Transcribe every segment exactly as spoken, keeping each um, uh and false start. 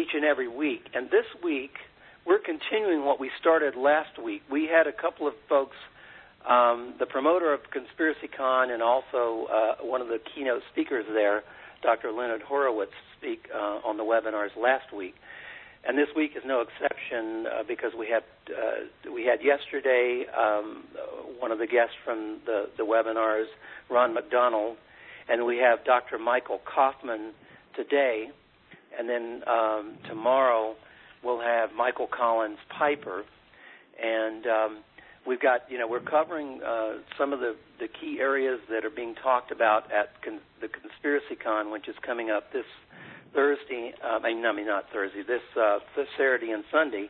each and every week. And this week, we're continuing what we started last week. We had a couple of folks, um, the promoter of ConspiracyCon and also uh, one of the keynote speakers there, Doctor Leonard Horowitz, speak uh, on the webinars last week. And this week is no exception uh, because we had uh, we had yesterday um, one of the guests from the, the webinars, Ron McDonald, and we have Doctor Michael Kaufman today, and then um, tomorrow we'll have Michael Collins Piper, and um, we've got you know we're covering uh, some of the, the key areas that are being talked about at con- the ConspiracyCon, which is coming up this Thursday, uh, I mean, I mean not Thursday, this, uh, this Saturday and Sunday,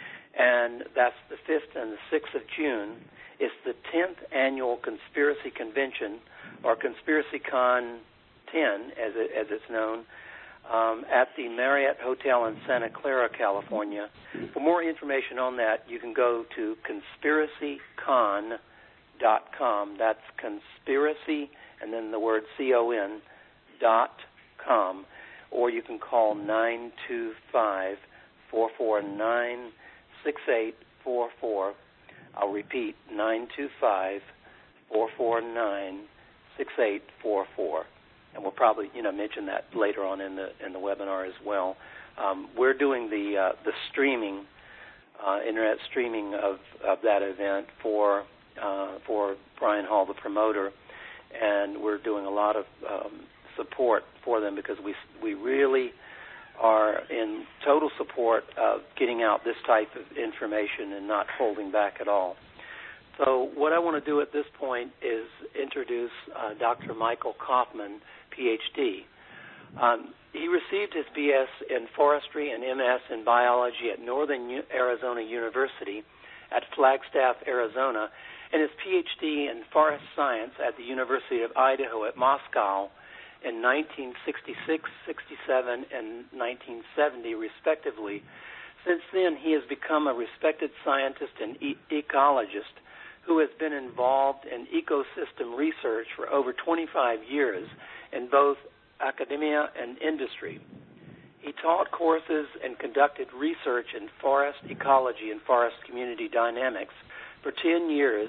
and that's the fifth and the sixth of June. It's the tenth Annual Conspiracy Convention, or ConspiracyCon ten, as, it, as it's known, um, at the Marriott Hotel in Santa Clara, California. For more information on that, you can go to conspiracy con dot com. That's conspiracy, and then the word C O N, dot com. Or you can call nine two five, four four nine, six eight four four. I'll repeat, nine two five, four four nine, six eight four four. And we'll probably, you know, mention that later on in the in the webinar as well. Um, we're doing the uh, the streaming, uh, internet streaming of, of that event for uh, for Brian Hall, the promoter, and we're doing a lot of um, support for them because we we really are in total support of getting out this type of information and not holding back at all. So what I want to do at this point is introduce uh, Doctor Michael Kaufman, P H D. Um, he received his B S in forestry and M S in biology at Northern U- Arizona University at Flagstaff, Arizona, and his P H D in forest science at the University of Idaho at Moscow in nineteen sixty-six, sixty-seven, and nineteen seventy, respectively. Since then, he has become a respected scientist and e- ecologist who has been involved in ecosystem research for over twenty-five years in both academia and industry. He taught courses and conducted research in forest ecology and forest community dynamics for ten years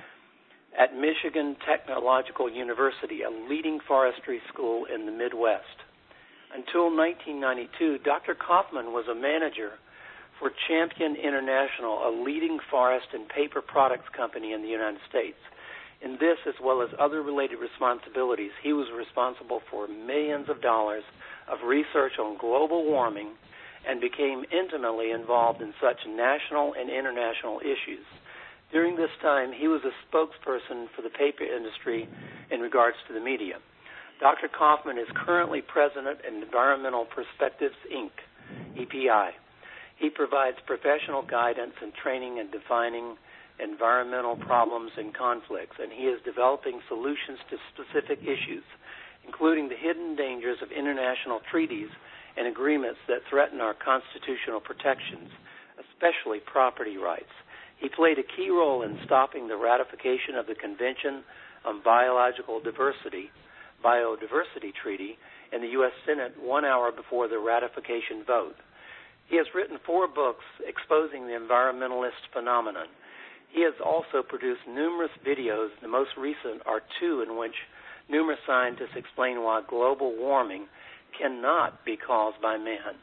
at Michigan Technological University, a leading forestry school in the Midwest. Until nineteen ninety-two, Doctor Kaufman was a manager for Champion International, a leading forest and paper products company in the United States. In this, as well as other related responsibilities, he was responsible for millions of dollars of research on global warming and became intimately involved in such national and international issues. During this time, he was a spokesperson for the paper industry in regards to the media. Doctor Kaufman is currently president of Environmental Perspectives, Incorporated, E P I. He provides professional guidance and training in defining environmental problems and conflicts, and he is developing solutions to specific issues, including the hidden dangers of international treaties and agreements that threaten our constitutional protections, especially property rights. He played a key role in stopping the ratification of the Convention on Biological Diversity, Biodiversity Treaty, in the U S Senate one hour before the ratification vote. He has written four books exposing the environmentalist phenomenon. He has also produced numerous videos. The most recent are two in which numerous scientists explain why global warming cannot be caused by man.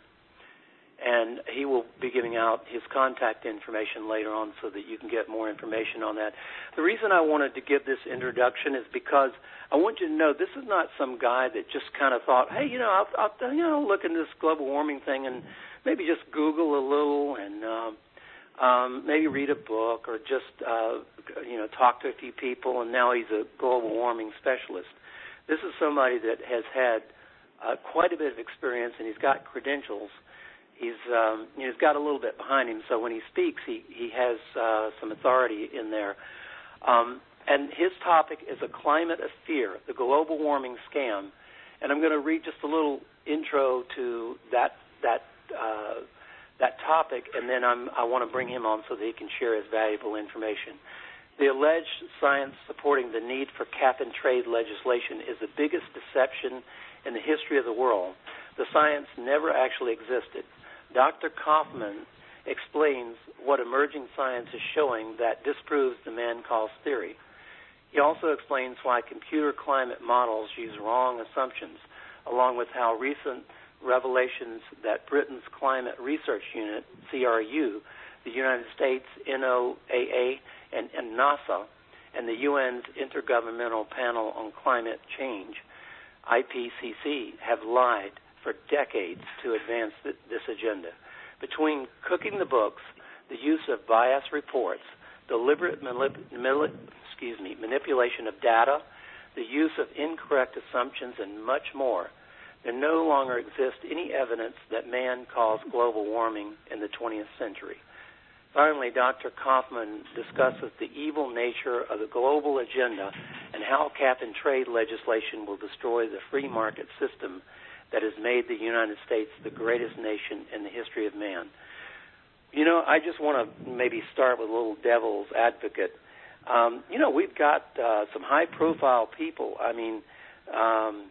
And he will be giving out his contact information later on so that you can get more information on that. The reason I wanted to give this introduction is because I want you to know this is not some guy that just kind of thought, hey, you know, I'll, I'll you know, look into this global warming thing and maybe just Google a little and um, um, maybe read a book or just, uh, you know, talk to a few people, and now he's a global warming specialist. This is somebody that has had uh, quite a bit of experience, and he's got credentials. He's um, you know, he's got a little bit behind him, so when he speaks, he, he has uh, some authority in there. Um, and his topic is a climate of fear, the global warming scam. And I'm going to read just a little intro to that that uh, that topic, and then I'm, I want to bring him on so that he can share his valuable information. The alleged science supporting the need for cap-and-trade legislation is the biggest deception in the history of the world. The science never actually existed. Doctor Kaufman explains what emerging science is showing that disproves the man-cause theory. He also explains why computer climate models use wrong assumptions, along with how recent revelations that Britain's Climate Research Unit, C R U, the United States N O A A, and, and NASA, and the U N's Intergovernmental Panel on Climate Change, I P C C, have lied for decades to advance th- this agenda. Between cooking the books, the use of biased reports, deliberate manip- mili- excuse me, manipulation of data, the use of incorrect assumptions, and much more, there no longer exists any evidence that man caused global warming in the twentieth century. Finally, Doctor Kaufman discusses the evil nature of the global agenda and how cap-and-trade legislation will destroy the free market system that has made the United States the greatest nation in the history of man. You know, I just want to maybe start with a little devil's advocate. Um, you know, we've got uh, some high-profile people. I mean, um,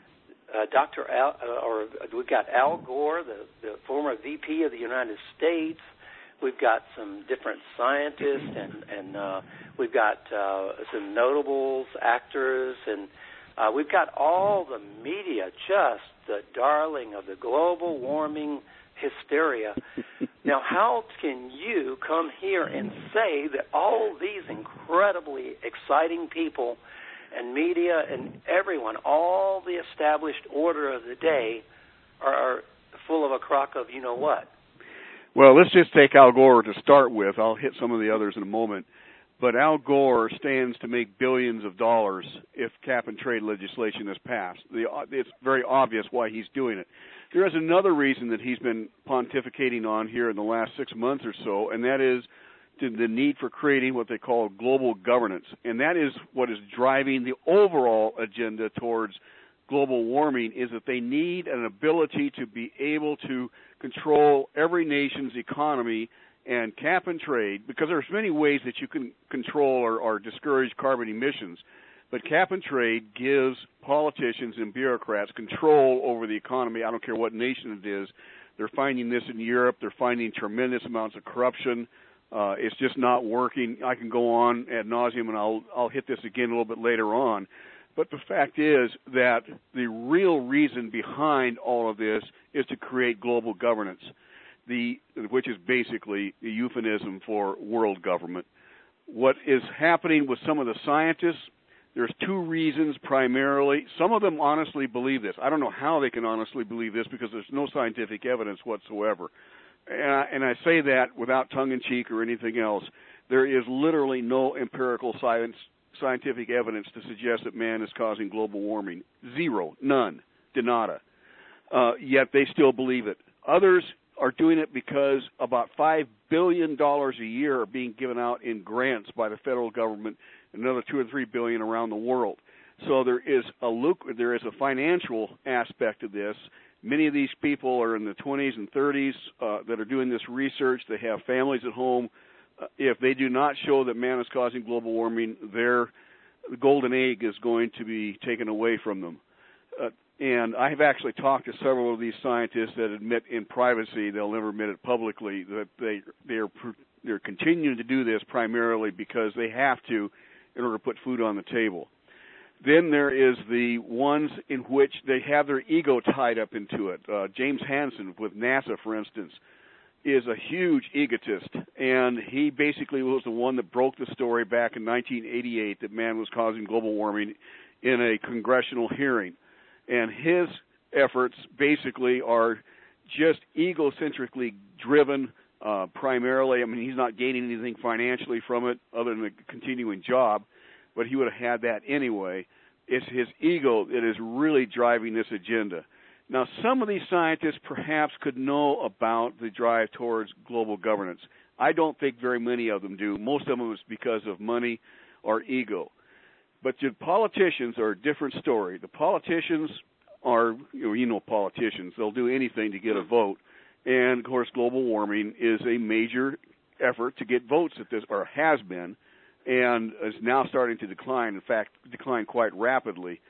uh, Doctor Al, uh, or we've got Al Gore, the, the former V P of the United States. We've got some different scientists, and, and uh, we've got uh, some notables, actors, and uh, we've got all the media just the darling of the global warming hysteria. Now, how can you come here and say that all these incredibly exciting people and media and everyone, all the established order of the day, are full of a crock of you-know-what? Well, let's just take Al Gore to start with. I'll hit some of the others in a moment. But Al Gore stands to make billions of dollars if cap-and-trade legislation is passed. The, it's very obvious why he's doing it. There is another reason that he's been pontificating on here in the last six months or so, and that is the need for creating what they call global governance. And that is what is driving the overall agenda towards global warming, is that they need an ability to be able to control every nation's economy and cap and trade, because there's many ways that you can control or, or discourage carbon emissions. But cap and trade gives politicians and bureaucrats control over the economy. I don't care what nation it is. They're finding this in Europe. They're finding tremendous amounts of corruption. Uh, it's just not working. I can go on ad nauseum, and I'll, I'll hit this again a little bit later on. But the fact is that the real reason behind all of this is to create global governance, the which is basically a euphemism for world government. What is happening with some of the scientists, there's two reasons primarily. Some of them honestly believe this. I don't know how they can honestly believe this because there's no scientific evidence whatsoever. And I, and I say that without tongue-in-cheek or anything else. There is literally no empirical science scientific evidence to suggest that man is causing global warming. Zero. None. De nada. Uh, yet they still believe it. Others are doing it because about five billion dollars a year are being given out in grants by the federal government, another two or three billion around the world. So there is a luc- there is a financial aspect of this. Many of these people are in the twenties and thirties uh, that are doing this research. They have families at home. Uh, if they do not show that man is causing global warming, their the golden egg is going to be taken away from them. Uh, and I have actually talked to several of these scientists that admit in privacy, they'll never admit it publicly, that they they're they're continuing to do this primarily because they have to in order to put food on the table. Then there is the ones in which they have their ego tied up into it. Uh, James Hansen with NASA, for instance, is a huge egotist, and he basically was the one that broke the story back in nineteen eighty-eight that man was causing global warming in a congressional hearing. And his efforts basically are just egocentrically driven uh, primarily. I mean, he's not gaining anything financially from it other than a continuing job, but he would have had that anyway. It's his ego that is really driving this agenda. Now, some of these scientists perhaps could know about the drive towards global governance. I don't think very many of them do. Most of them is because of money or ego. But the politicians are a different story. The politicians are, you know, you know politicians. They'll do anything to get a vote. And, of course, global warming is a major effort to get votes at this, or has been, and is now starting to decline, in fact, decline quite rapidly.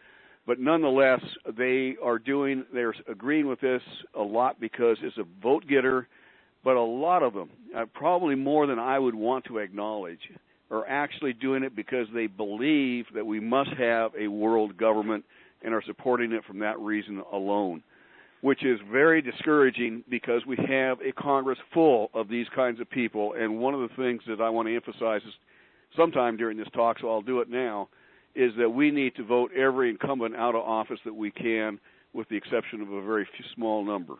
But nonetheless, they are doing, they're agreeing with this a lot because it's a vote getter, but a lot of them, uh, probably more than I would want to acknowledge, are actually doing it because they believe that we must have a world government and are supporting it from that reason alone, which is very discouraging because we have a Congress full of these kinds of people. And one of the things that I want to emphasize is sometime during this talk, so I'll do it now, is that we need to vote every incumbent out of office that we can, with the exception of a very few, small number.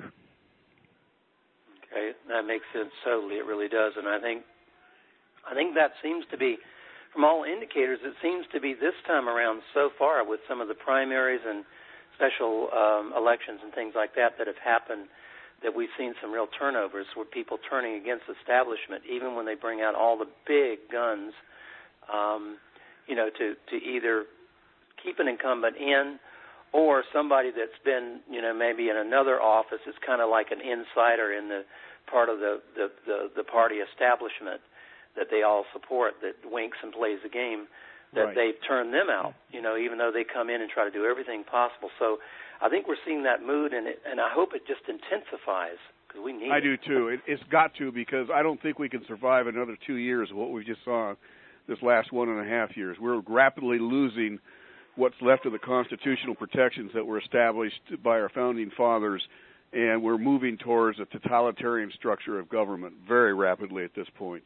Okay, that makes sense totally. It really does, and I think, I think that seems to be, from all indicators, it seems to be this time around so far with some of the primaries and special um, elections and things like that that have happened, that we've seen some real turnovers with people turning against establishment, even when they bring out all the big guns. Um, you know, to, to either keep an incumbent in or somebody that's been, you know, maybe in another office is kind of like an insider in the part of the, the, the, the party establishment that they all support, that winks and plays the game, that right. they've turned them out, you know, even though they come in and try to do everything possible. So I think we're seeing that mood, and, it, and I hope it just intensifies because we need I it. do, too. It, it's got to, because I don't think we can survive another two years of what we just saw this last one and a half years. We're rapidly losing what's left of the constitutional protections that were established by our founding fathers, and we're moving towards a totalitarian structure of government very rapidly at this point.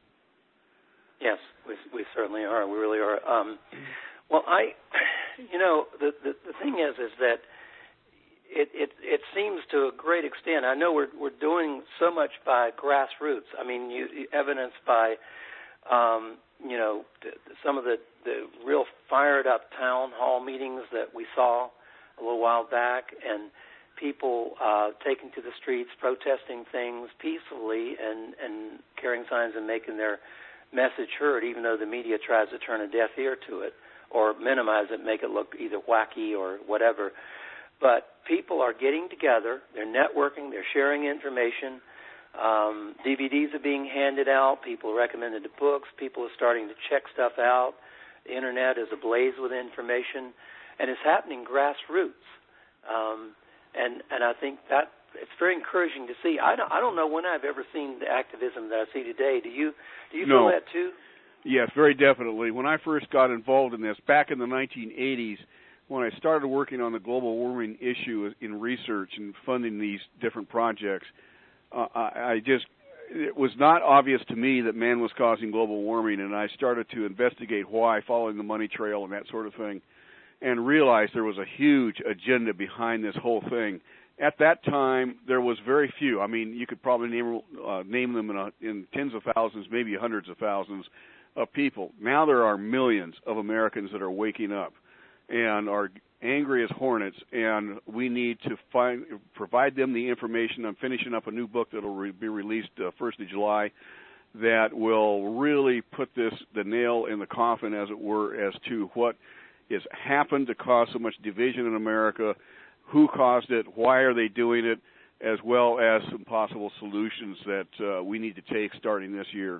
Yes, we, we certainly are. We really are. Um, well, I, you know, the, the the thing is, is that it, it it seems to a great extent. I know we're we're doing so much by grassroots. I mean, you, evidenced by. Um, you know, some of the, the real fired-up town hall meetings that we saw a little while back, and people uh, taking to the streets, protesting things peacefully and, and carrying signs and making their message heard, even though the media tries to turn a deaf ear to it or minimize it, make it look either wacky or whatever. But people are getting together, they're networking, they're sharing information. Um, D V Ds are being handed out. People are recommended to books. People are starting to check stuff out. The Internet is ablaze with information, and it's happening grassroots. Um, and and I think that it's very encouraging to see. I don't, I don't know when I've ever seen the activism that I see today. Do you do you no. feel that too? Yes, very definitely. When I first got involved in this back in the nineteen eighties, when I started working on the global warming issue in research and funding these different projects, Uh, I, I just, it was not obvious to me that man was causing global warming, and I started to investigate why, following the money trail and that sort of thing, and realized there was a huge agenda behind this whole thing. At that time, there was very few. I mean, you could probably name, uh, name them in, a, in tens of thousands, maybe hundreds of thousands of people. Now there are millions of Americans that are waking up and are angry as hornets, and we need to find provide them the information. I'm finishing up a new book that will re- be released uh, first of July that will really put this the nail in the coffin, as it were, as to what has happened to cause so much division in America, who caused it, why are they doing it, as well as some possible solutions that uh, we need to take starting this year.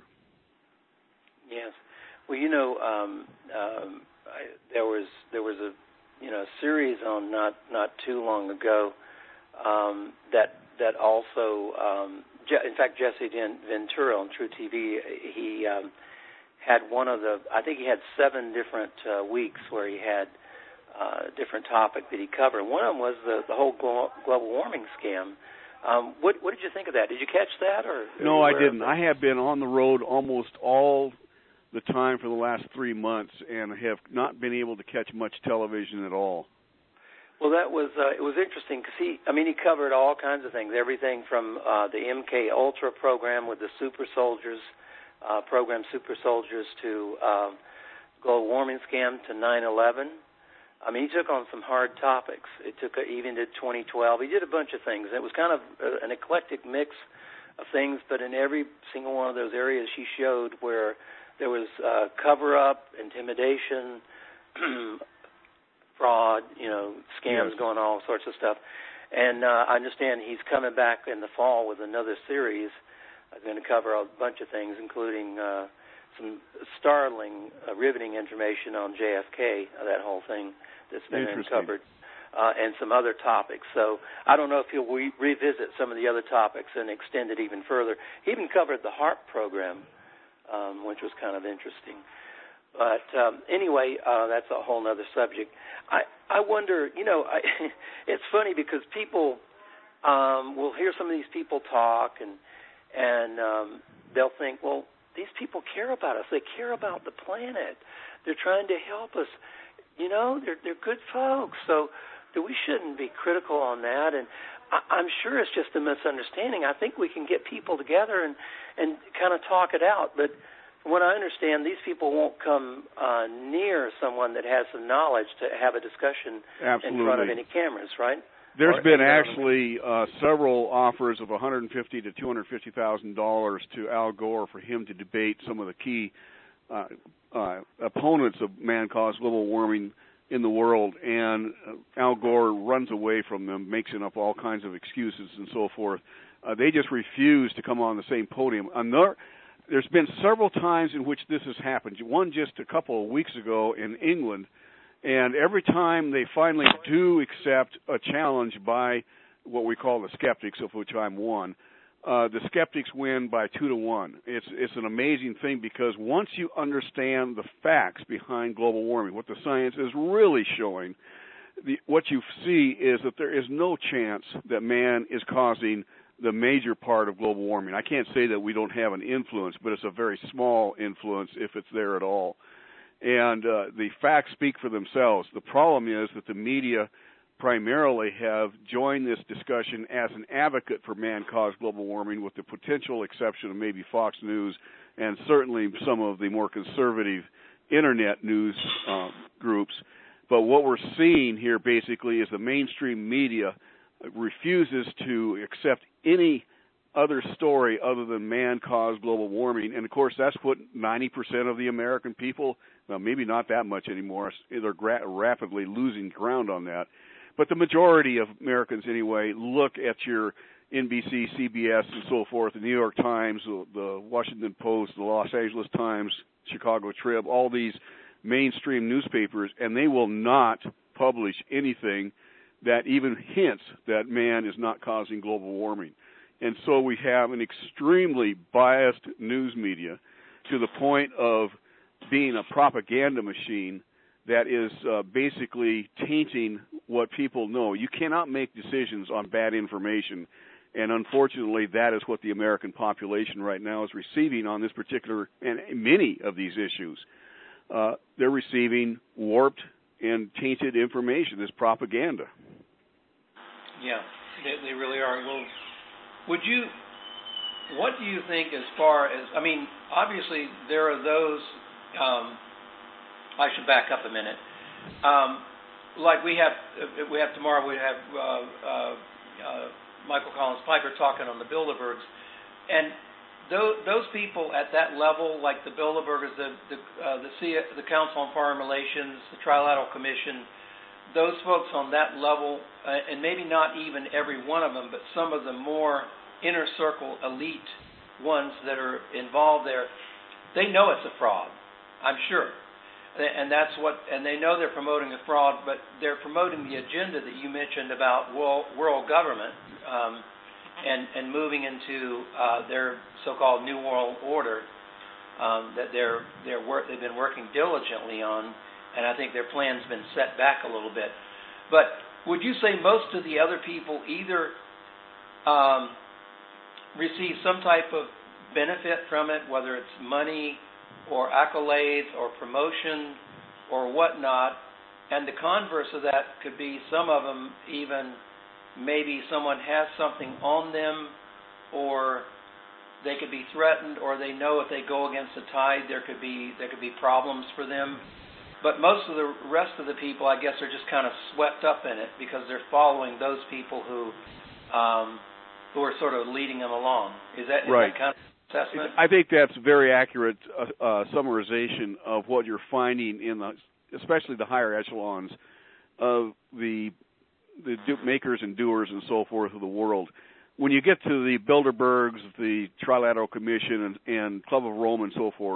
Yes. Well, you know, um, um, I, there was there was a you know, series on not, not too long ago um, that that also, um, Je- in fact, Jesse Ventura on True T V, he um, had one of the, I think he had seven different uh, weeks where he had uh, different topic that he covered. One of them was the, the whole glo- global warming scam. Um, what, what did you think of that? Did you catch that? Or no, I didn't. I have been on the road almost all the time for the last three months and have not been able to catch much television at all. Well, that was uh, it was interesting because he, I mean, he covered all kinds of things, everything from uh, the M K Ultra program with the super soldiers, uh, program super soldiers, to uh, global warming scam, to nine eleven. I mean, he took on some hard topics. It took uh, even to twenty twelve. He did a bunch of things. It was kind of uh, an eclectic mix of things, but in every single one of those areas he showed where there was uh, cover-up, intimidation, fraud, you know, scams yes. going on, all sorts of stuff. And uh, I understand he's coming back in the fall with another series. I'm going to cover a bunch of things, including uh, some startling, uh, riveting information on J F K, uh, that whole thing. that's been uncovered, uh, and some other topics. So I don't know if he'll re- revisit some of the other topics and extend it even further. He even covered the HAARP program, um, which was kind of interesting. But um, anyway, uh, that's a whole other subject. I, I wonder, you know, I, it's funny because people um, will hear some of these people talk, and and um, they'll think, well, these people care about us. They care about the planet. They're trying to help us. You know, they're they're good folks. So we shouldn't be critical on that. And I, I'm sure it's just a misunderstanding. I think we can get people together and, and kind of talk it out. But from what I understand, these people won't come uh, near someone that has some knowledge to have a discussion Absolutely. in front of any cameras, right? There's or, been actually uh, several offers of one hundred fifty thousand to two hundred fifty thousand dollars to Al Gore for him to debate some of the key uh, uh, opponents of man-caused global warming in the world, and uh, Al Gore runs away from them, makes up all kinds of excuses and so forth. Uh, they just refuse to come on the same podium. Another, there's been several times in which this has happened. One just a couple of weeks ago in England. And every time they finally do accept a challenge by what we call the skeptics, of which I'm one, uh, the skeptics win by two to one. It's it's an amazing thing because once you understand the facts behind global warming, what the science is really showing, the, what you see is that there is no chance that man is causing the major part of global warming. I can't say that we don't have an influence, but it's a very small influence if it's there at all. And uh, the facts speak for themselves. The problem is that the media primarily have joined this discussion as an advocate for man-caused global warming, with the potential exception of maybe Fox News and certainly some of the more conservative Internet news uh, groups. But what we're seeing here basically is the mainstream media refuses to accept any other story other than man-caused global warming. And, of course, that's what ninety percent of the American people, well, maybe not that much anymore, they're gra- rapidly losing ground on that. But the majority of Americans, anyway, look at your N B C, C B S, and so forth, the New York Times, the Washington Post, the Los Angeles Times, Chicago Trib, all these mainstream newspapers, and they will not publish anything that even hints that man is not causing global warming. And so we have an extremely biased news media to the point of being a propaganda machine that is uh, basically tainting what people know. You cannot make decisions on bad information, and unfortunately that is what the American population right now is receiving on this particular and many of these issues. Uh, they're receiving warped and tainted information, this propaganda. Yeah, they, they really are. Well, would you, what do you think as far as, I mean, obviously there are those, um, I should back up a minute. Um, like we have, we have tomorrow, we have uh, uh, uh, Michael Collins Piper talking on the Bilderbergs, and those, those people at that level, like the Bilderbergers, the the uh, the, C, the Council on Foreign Relations, the Trilateral Commission, those folks on that level, uh, and maybe not even every one of them, but some of the more inner circle elite ones that are involved there, they know it's a fraud, I'm sure. And that's what, and they know they're promoting a fraud, but they're promoting the agenda that you mentioned about world, world government um, and, and moving into uh, their so-called New World Order um, that they're, they're work, they've been working diligently on. And I think their plan's been set back a little bit. But would you say most of the other people either um, receive some type of benefit from it, whether it's money or accolades or promotion or whatnot, and the converse of that could be some of them even maybe someone has something on them, or they could be threatened, or they know if they go against the tide there could be there could be problems for them. But most of the rest of the people, I guess, are just kind of swept up in it because they're following those people who um, who are sort of leading them along. Is that, is right. that kind of assessment? I think that's a very accurate uh, uh, summarization of what you're finding in the, especially the higher echelons of the the do- makers and doers and so forth of the world. When you get to the Bilderbergs, the Trilateral Commission, and, and Club of Rome and so forth,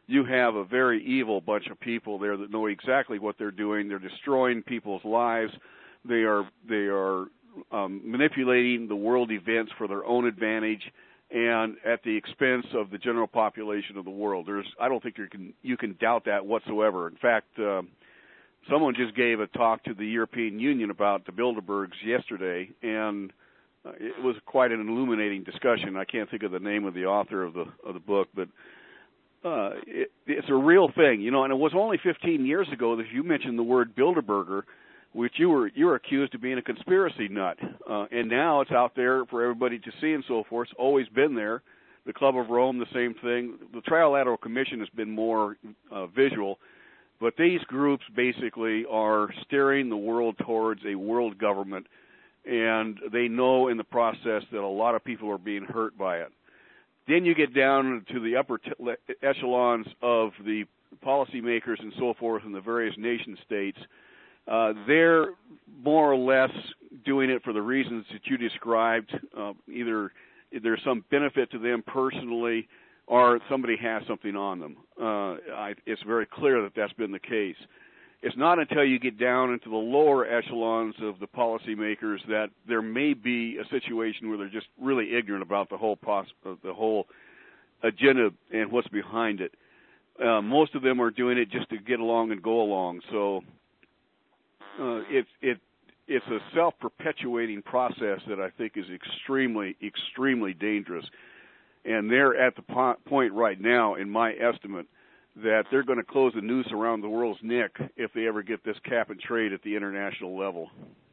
you have a very evil bunch of people there that know exactly what they're doing. They're destroying people's lives. They are they are um, manipulating the world events for their own advantage, and at the expense of the general population of the world. There's I don't think you can you can doubt that whatsoever. In fact, uh, someone just gave a talk to the European Union about the Bilderbergs yesterday, and uh, it was quite an illuminating discussion. I can't think of the name of the author of the of the book, but uh, it, it's a real thing, you know. And it was only fifteen years ago that you mentioned the word Bilderberger, which you were you were accused of being a conspiracy nut, uh, and now it's out there for everybody to see and so forth. It's always been there. The Club of Rome, the same thing. The Trilateral Commission has been more uh, visual, but these groups basically are steering the world towards a world government, and they know in the process that a lot of people are being hurt by it. Then you get down to the upper t- echelons of the policymakers and so forth in the various nation states. Uh, they're more or less doing it for the reasons that you described. Uh, either there's some benefit to them personally, or somebody has something on them. Uh, I, it's very clear that that's been the case. It's not until you get down into the lower echelons of the policymakers that there may be a situation where they're just really ignorant about the whole pos- the whole agenda and what's behind it. Uh, most of them are doing it just to get along and go along. So uh, it's it it's a self-perpetuating process that I think is extremely extremely dangerous. And they're at the po- point right now, in my estimate, that they're going to close the noose around the world's neck if they ever get this cap and trade at the international level.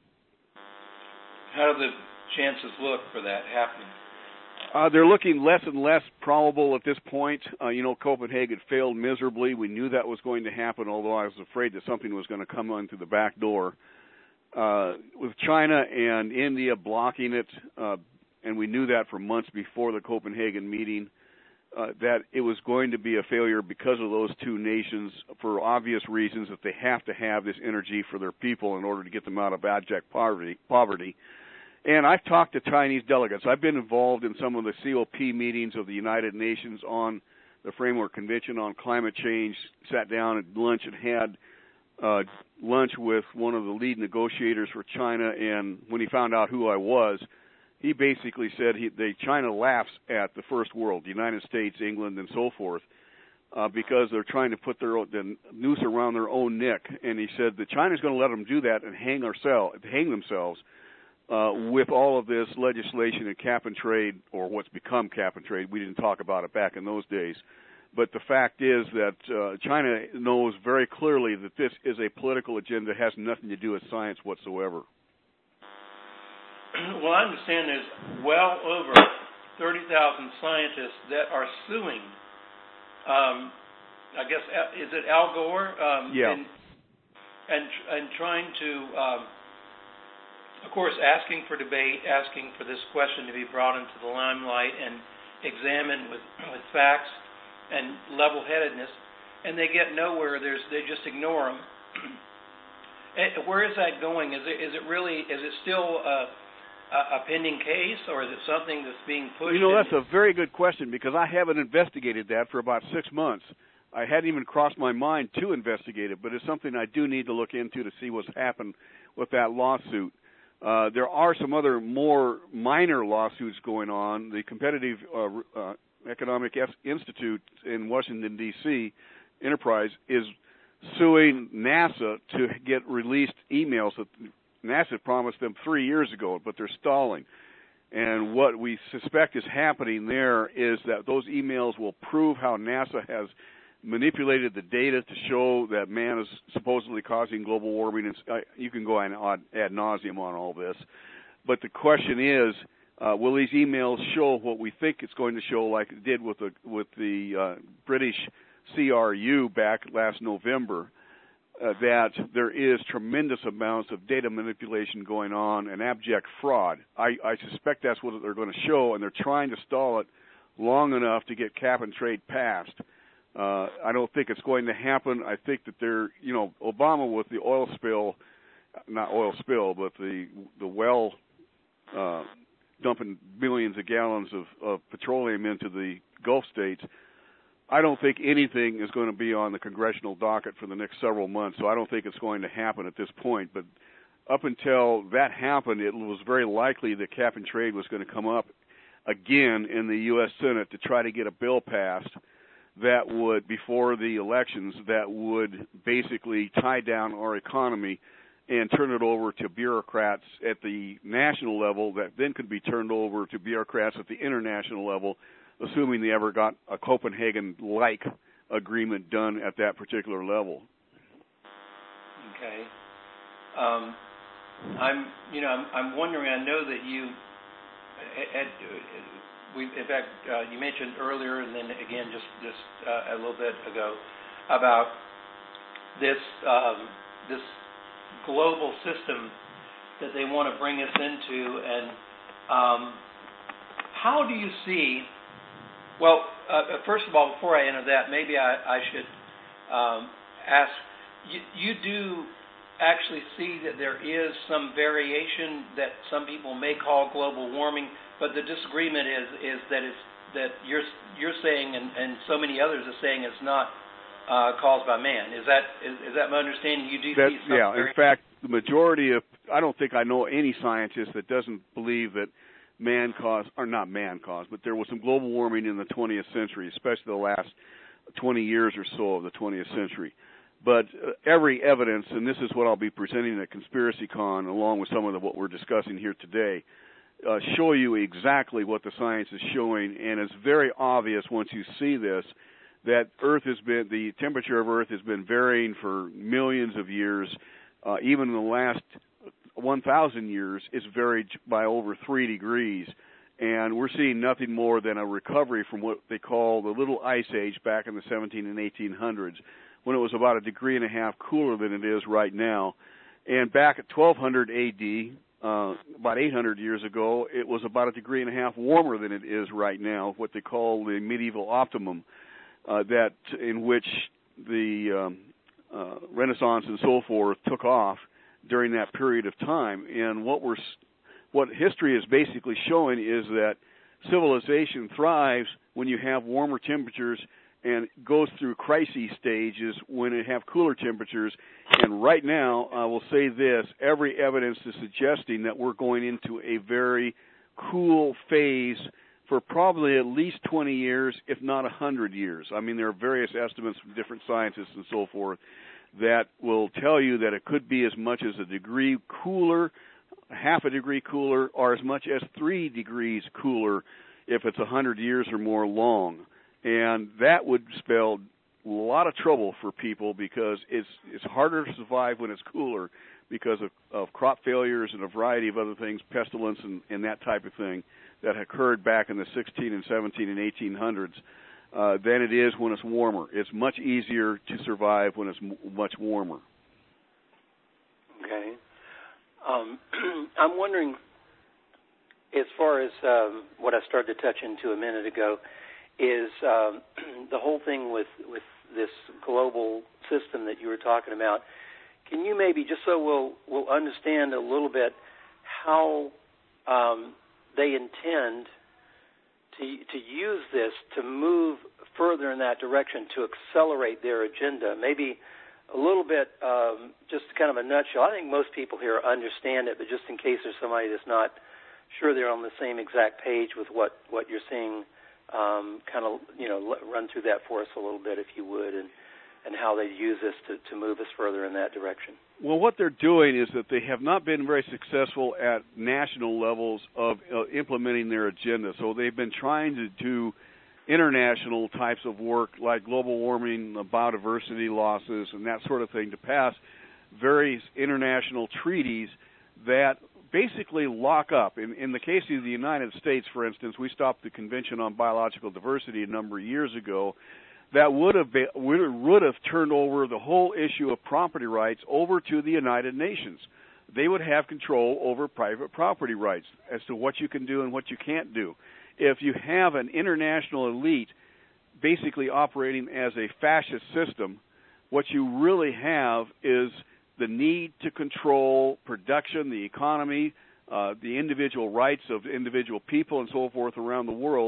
How do the chances look for that happening? Uh, they're looking less and less probable at this point. Uh, you know, Copenhagen failed miserably. We knew that was going to happen, although I was afraid that something was going to come in through the back door. Uh, with China and India blocking it, uh, and we knew that for months before the Copenhagen meeting, uh, that it was going to be a failure because of those two nations for obvious reasons, that they have to have this energy for their people in order to get them out of abject poverty. poverty. And I've talked to Chinese delegates. I've been involved in some of the C O P meetings of the United Nations on the Framework Convention on Climate Change, sat down at lunch and had uh, lunch with one of the lead negotiators for China, and when he found out who I was, he basically said he, they, China laughs at the first world, the United States, England, and so forth, uh, because they're trying to put their own, the noose around their own neck. And he said that China's going to let them do that and hang, ourselves, hang themselves uh, with all of this legislation and cap and trade, or what's become cap and trade. We didn't talk about it back in those days. But the fact is that uh, China knows very clearly that this is a political agenda, has nothing to do with science whatsoever. Well, I understand there's well over thirty thousand scientists that are suing. Um, I guess, is it Al Gore? Um, yeah. And, and and trying to, um, of course, asking for debate, asking for this question to be brought into the limelight and examined with with facts and level-headedness, and they get nowhere. There's they just ignore them. Where is that going? Is it is it really is it still a, a pending case, or is it something that's being pushed? You know, that's a very good question, because I haven't investigated that for about six months. I hadn't even crossed my mind to investigate it, but it's something I do need to look into to see what's happened with that lawsuit. Uh, there are some other more minor lawsuits going on. The Competitive uh, uh, Economic Institute in Washington, D C, Enterprise, is suing NASA to get released emails that NASA promised them three years ago, but they're stalling. And what we suspect is happening there is that those emails will prove how NASA has manipulated the data to show that man is supposedly causing global warming. And uh, you can go ad, ad nauseum on all this. But the question is, uh, will these emails show what we think it's going to show, like it did with the, with the uh, British C R U back last November, uh, that there is tremendous amounts of data manipulation going on and abject fraud? I, I suspect that's what they're going to show, and they're trying to stall it long enough to get cap and trade passed. Uh, I don't think it's going to happen. I think that they're, you know, Obama with the oil spill, not oil spill, but the the well uh, dumping millions of gallons of, of petroleum into the Gulf states, I don't think anything is going to be on the congressional docket for the next several months, so I don't think it's going to happen at this point. But up until that happened, it was very likely that cap and trade was going to come up again in the U S Senate to try to get a bill passed that would, before the elections, that would basically tie down our economy and turn it over to bureaucrats at the national level that then could be turned over to bureaucrats at the international level, assuming they ever got a Copenhagen-like agreement done at that particular level. Okay. Um, I'm, you know, I'm, I'm wondering. I know that you, at, we, in fact, uh, you mentioned earlier, and then again, just just uh, a little bit ago, about this um, this global system that they want to bring us into, and um, how do you see? Well, uh, first of all, before I enter that, maybe I, I should um, ask. You, you do actually see that there is some variation that some people may call global warming, but the disagreement is is that it's that you're you're saying and, and so many others are saying it's not uh, caused by man. Is that is, is that my understanding? You do That's, see some yeah. variation? In fact, the majority of I don't think I know any scientist that doesn't believe that man caused, or not man caused, but there was some global warming in the twentieth century, especially the last twenty years or so of the twentieth century. But uh, every evidence, and this is what I'll be presenting at ConspiracyCon, along with some of the, what we're discussing here today, uh, show you exactly what the science is showing, and it's very obvious once you see this that Earth has been, the temperature of Earth has been varying for millions of years. Uh, even in the last one thousand years, it's varied by over three degrees. And we're seeing nothing more than a recovery from what they call the Little Ice Age back in the seventeen and eighteen hundreds, when it was about a degree and a half cooler than it is right now. And back at twelve hundred A D, uh, about eight hundred years ago, it was about a degree and a half warmer than it is right now, what they call the medieval optimum, uh, that in which the um, uh, Renaissance and so forth took off during that period of time. And what we're what history is basically showing is that civilization thrives when you have warmer temperatures and goes through crisis stages when it have cooler temperatures. And right now, I will say this, every evidence is suggesting that we're going into a very cool phase for probably at least twenty years, if not one hundred years. I mean, there are various estimates from different scientists and so forth that will tell you that it could be as much as a degree cooler, half a degree cooler, or as much as three degrees cooler if it's one hundred years or more long. And that would spell a lot of trouble for people because it's it's harder to survive when it's cooler because of, of crop failures and a variety of other things, pestilence and, and that type of thing that occurred back in the sixteen and seventeen and eighteen hundreds uh, than it is when it's warmer. It's much easier to survive when it's m- much warmer. Okay. Um, I'm wondering, as far as um, what I started to touch into a minute ago, is um, the whole thing with, with this global system that you were talking about. Can you maybe, just so we'll, we'll understand a little bit how um, they intend to, to use this to move further in that direction, to accelerate their agenda? Maybe a little bit, um, just kind of a nutshell. I think most people here understand it, but just in case there's somebody that's not sure they're on the same exact page with what, what you're seeing, um, kind of, you know, run through that for us a little bit, if you would, and, and how they use this to, to move us further in that direction. Well, what they're doing is that they have not been very successful at national levels of uh, implementing their agenda. So they've been trying to do international types of work like global warming, biodiversity losses, and that sort of thing to pass various international treaties that basically lock up. In, in the case of the United States, for instance, we stopped the Convention on Biological Diversity a number of years ago. That would have been, would have turned over the whole issue of property rights over to the United Nations. They would have control over private property rights as to what you can do and what you can't do. If you have an international elite basically operating as a fascist system, what you really have is the need to control production, the economy, uh, the individual rights of individual people and so forth around the world.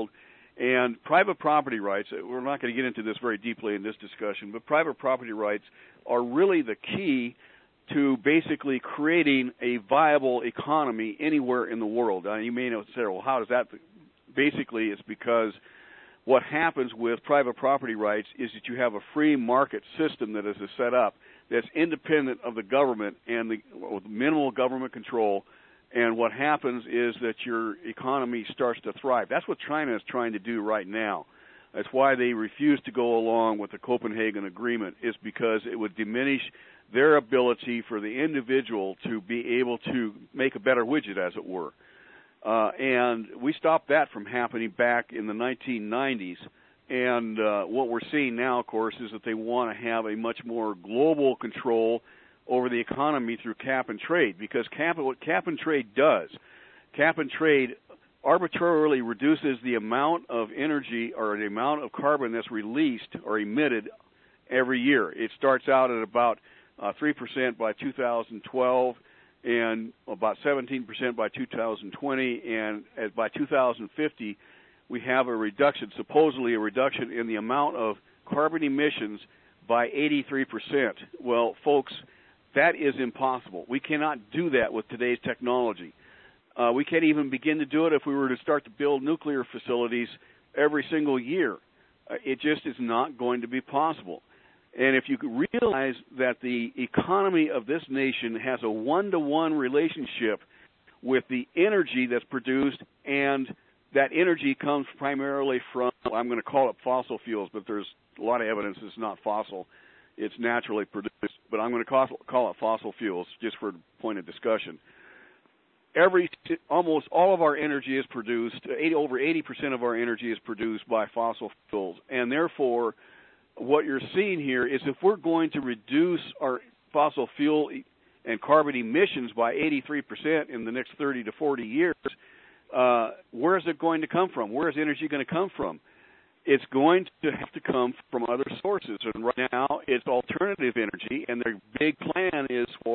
And private property rights, we're not going to get into this very deeply in this discussion, but private property rights are really the key to basically creating a viable economy anywhere in the world. Now, you may know, say, well, how does that? Basically, it's because what happens with private property rights is that you have a free market system that is set up that's independent of the government and the with minimal government control. And what happens is that your economy starts to thrive. That's what China is trying to do right now. That's why they refuse to go along with the Copenhagen Agreement, is because it would diminish their ability for the individual to be able to make a better widget, as it were. Uh, and we stopped that from happening back in the nineteen nineties. And uh, what we're seeing now, of course, is that they want to have a much more global control over the economy through cap and trade, because cap, what cap and trade does, cap and trade arbitrarily reduces the amount of energy or the amount of carbon that's released or emitted every year. It starts out at about uh, three percent by two thousand twelve and about seventeen percent by two thousand twenty, and at, by two thousand fifty, we have a reduction, supposedly a reduction in the amount of carbon emissions by eighty-three percent. Well, folks, that is impossible. We cannot do that with today's technology. Uh, we can't even begin to do it if we were to start to build nuclear facilities every single year. Uh, it just is not going to be possible. And if you realize that the economy of this nation has a one-to-one relationship with the energy that's produced, and that energy comes primarily from, I'm going to call it fossil fuels, but there's a lot of evidence it's not fossil. It's naturally produced, but I'm going to call, call it fossil fuels just for point of discussion. Every, almost all of our energy is produced, eighty, over eighty percent of our energy is produced by fossil fuels, and therefore what you're seeing here is if we're going to reduce our fossil fuel and carbon emissions by eighty-three percent in the next thirty to forty years, uh, where is it going to come from? Where is energy going to come from? It's going to have to come from other sources, and right now it's alternative energy, and their big plan is for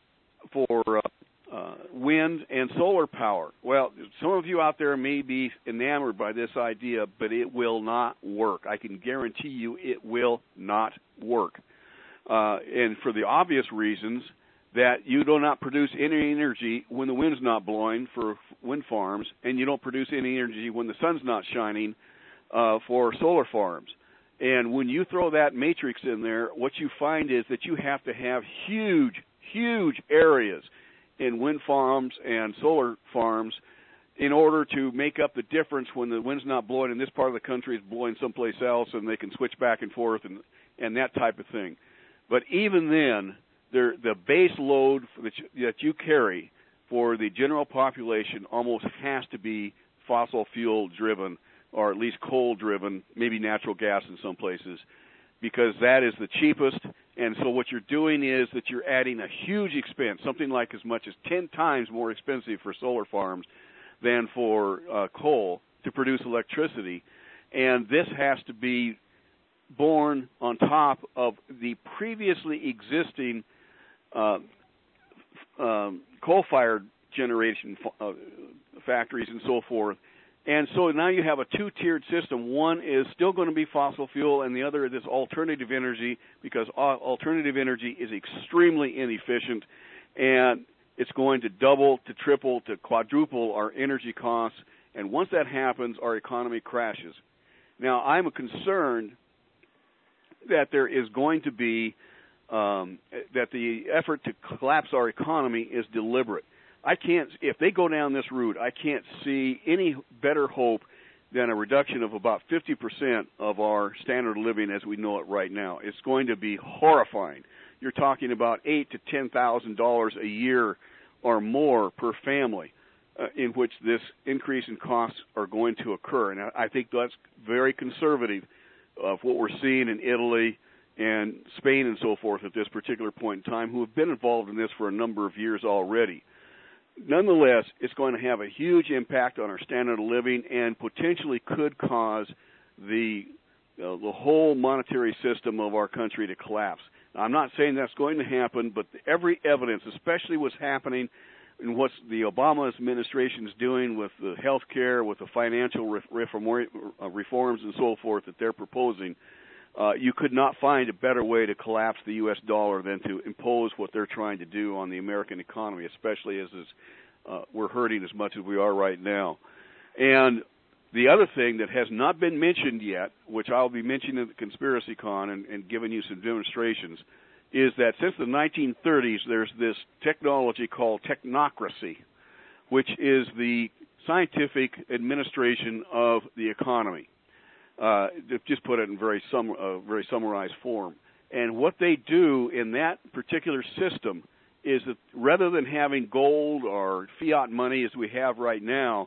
for uh, uh, wind and solar power. Well, some of you out there may be enamored by this idea, but it will not work. I can guarantee you it will not work, uh, and for the obvious reasons that you do not produce any energy when the wind's not blowing for wind farms, and you don't produce any energy when the sun's not shining Uh, for solar farms. And when you throw that matrix in there, what you find is that you have to have huge, huge areas in wind farms and solar farms in order to make up the difference when the wind's not blowing in this part of the country, is blowing someplace else, and they can switch back and forth and, and that type of thing. But even then, the base load that you, that you carry for the general population almost has to be fossil fuel driven, or at least coal-driven, maybe natural gas in some places, because that is the cheapest. And so what you're doing is that you're adding a huge expense, something like as much as ten times more expensive for solar farms than for uh, coal to produce electricity. And this has to be borne on top of the previously existing uh, um, coal-fired generation uh, factories and so forth. And so now you have a two-tiered system. One is still going to be fossil fuel, and the other is this alternative energy, because alternative energy is extremely inefficient, and it's going to double, to triple, to quadruple our energy costs. And once that happens, our economy crashes. Now, I'm concerned that there is going to be, um, that the effort to collapse our economy is deliberate. I can't, if they go down this route, I can't see any better hope than a reduction of about fifty percent of our standard of living as we know it right now. It's going to be horrifying. You're talking about eight to ten thousand dollars a year or more per family, uh, in which this increase in costs are going to occur. And I, I think that's very conservative of what we're seeing in Italy and Spain and so forth at this particular point in time, who have been involved in this for a number of years already. Nonetheless, it's going to have a huge impact on our standard of living and potentially could cause the uh, the whole monetary system of our country to collapse. Now, I'm not saying that's going to happen, but every evidence, especially what's happening and what the Obama administration is doing with the health care, with the financial reform, uh, reforms and so forth that they're proposing, uh, you could not find a better way to collapse the U S dollar than to impose what they're trying to do on the American economy, especially as is, uh, we're hurting as much as we are right now. And the other thing that has not been mentioned yet, which I'll be mentioning at the Conspiracy Con and, and giving you some demonstrations, is that since the nineteen thirties, there's this technology called technocracy, which is the scientific administration of the economy. Uh, just put it in very sum, uh, very summarized form. And what they do in that particular system is that rather than having gold or fiat money as we have right now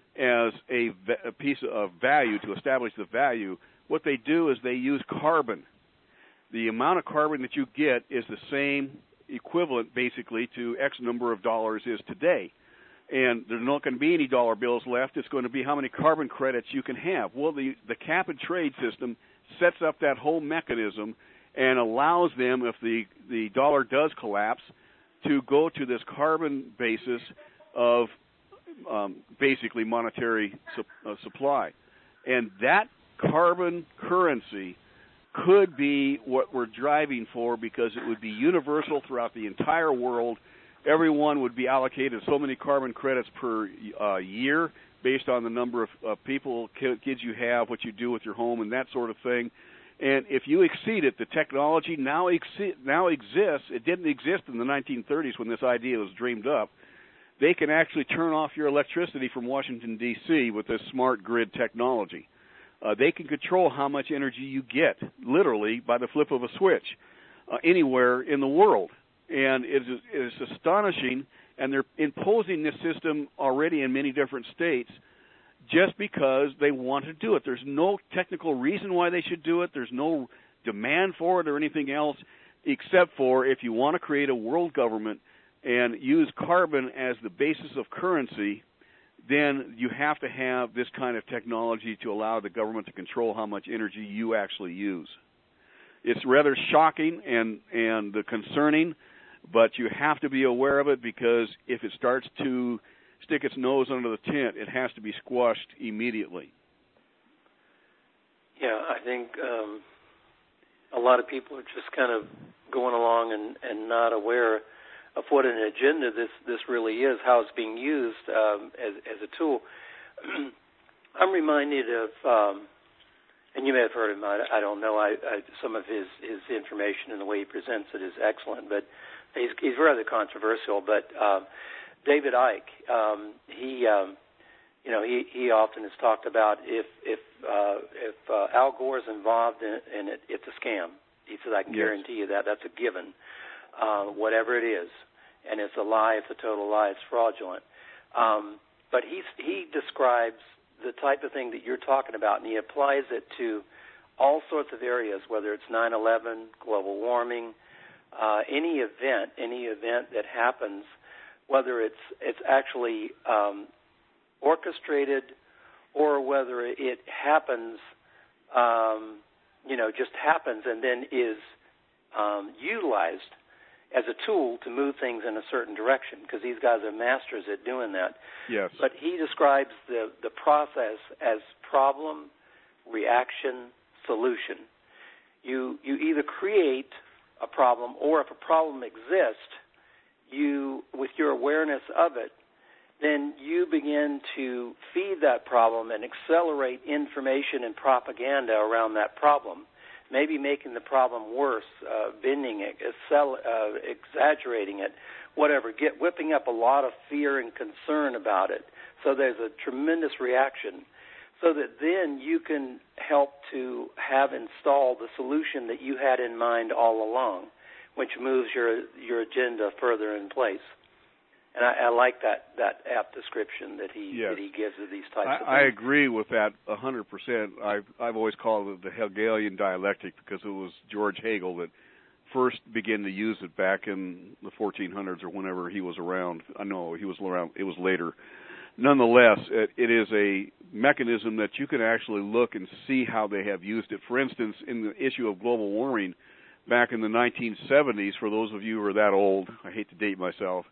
as a, a piece of value to establish the value, what they do is they use carbon. The amount of carbon that you get is the same equivalent, basically, to X number of dollars is today. And there's not going to be any dollar bills left. It's going to be how many carbon credits you can have. Well, the, the cap-and-trade system sets up that whole mechanism and allows them, if the, the dollar does collapse, to go to this carbon basis of um, basically monetary su- uh, supply. And that carbon currency could be what we're driving for, because it would be universal throughout the entire world. Everyone would be allocated so many carbon credits per uh, year based on the number of uh, people, kids you have, what you do with your home, and that sort of thing. And if you exceed it, the technology now, exi- now exists. It didn't exist in the nineteen thirties when this idea was dreamed up. They can actually turn off your electricity from Washington, D C with this smart grid technology. Uh, they can control how much energy you get, literally, by the flip of a switch, uh, anywhere in the world. And it is, it is astonishing, and they're imposing this system already in many different states just because they want to do it. There's no technical reason why they should do it. There's no demand for it or anything else, except for if you want to create a world government and use carbon as the basis of currency, then you have to have this kind of technology to allow the government to control how much energy you actually use. It's rather shocking and, and concerning, but you have to be aware of it, because if it starts to stick its nose under the tent, it has to be squashed immediately. Yeah, I think um, a lot of people are just kind of going along and, and not aware of what an agenda this, this really is, how it's being used um, as, as a tool. I'm reminded of, um, and you may have heard him, I, I don't know, I, I, some of his, his information and the way he presents it is excellent, but he's, he's rather controversial. But uh, David Icke, um, he, um, you know, he, he often has talked about if if uh, if uh, Al Gore's involved in, in it, it's a scam. He said, I can yes. guarantee you that. That's a given. Uh, whatever it is, and it's a lie, it's a total lie, it's fraudulent. Um, but he he describes the type of thing that you're talking about, and he applies it to all sorts of areas, whether it's nine eleven, global warming, uh, any event, any event that happens, whether it's it's actually um, orchestrated or whether it happens, um, you know, just happens and then is um, utilized as a tool to move things in a certain direction, because these guys are masters at doing that. Yes. But he describes the, the process as problem, reaction, solution. You you either create a problem, or if a problem exists, you, with your awareness of it, then you begin to feed that problem and accelerate information and propaganda around that problem. Maybe making the problem worse, uh, bending it, excel, uh, exaggerating it, whatever, get whipping up a lot of fear and concern about it. So there's a tremendous reaction, so that then you can help to have installed the solution that you had in mind all along, which moves your your agenda further in place. And I, I like that, that apt description that he yes. that he gives of these types I, of things. I agree with that one hundred percent. I've, I've always called it the Hegelian dialectic, because it was George Hegel that first began to use it back in the fourteen hundreds or whenever he was around. I know he was around. It was later. Nonetheless, it, it is a mechanism that you can actually look and see how they have used it. For instance, in the issue of global warming, back in the nineteen seventies, for those of you who are that old, I hate to date myself,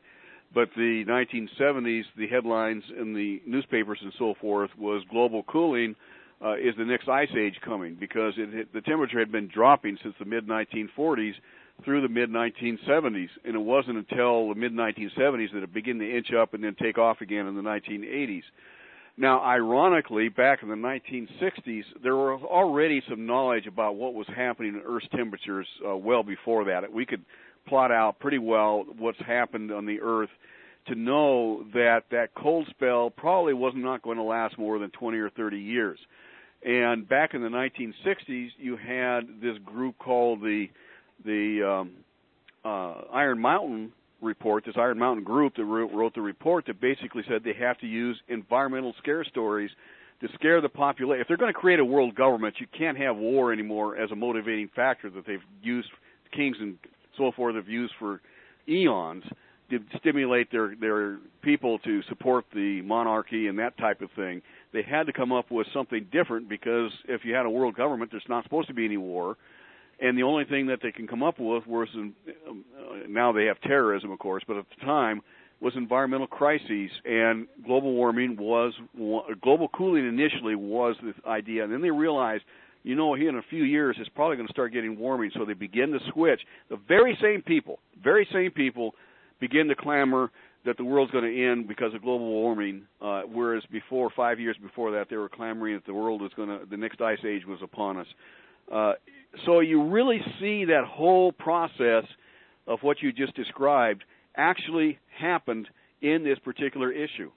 But the nineteen seventies, the headlines in the newspapers and so forth was global cooling uh, is the next ice age coming, because it, it, the temperature had been dropping since the mid nineteen forties through the mid nineteen seventies, and it wasn't until the mid nineteen seventies that it began to inch up and then take off again in the nineteen eighties. Now, ironically, back in the nineteen sixties, there was already some knowledge about what was happening in Earth's temperatures uh, well before that. We could plot out pretty well what's happened on the Earth to know that that cold spell probably was not going to last more than twenty or thirty years. And back in the nineteen sixties, you had this group called the the um, uh, Iron Mountain report, this Iron Mountain group that wrote, wrote the report that basically said they have to use environmental scare stories to scare the population. If they're going to create a world government, you can't have war anymore as a motivating factor that they've used, kings and so forth have used for eons to stimulate their, their people to support the monarchy and that type of thing. They had to come up with something different, because if you had a world government, there's not supposed to be any war. And the only thing that they can come up with was, um, uh, now they have terrorism, of course, but at the time was environmental crises, and global warming was, global cooling initially was the idea. And then they realized, you know, here in a few years it's probably going to start getting warming, so they begin to switch. The very same people, very same people begin to clamor that the world's going to end because of global warming, uh, whereas before, five years before that, they were clamoring that the world was going to, the next ice age was upon us. Uh, so you really see that whole process of what you just described actually happened in this particular issue.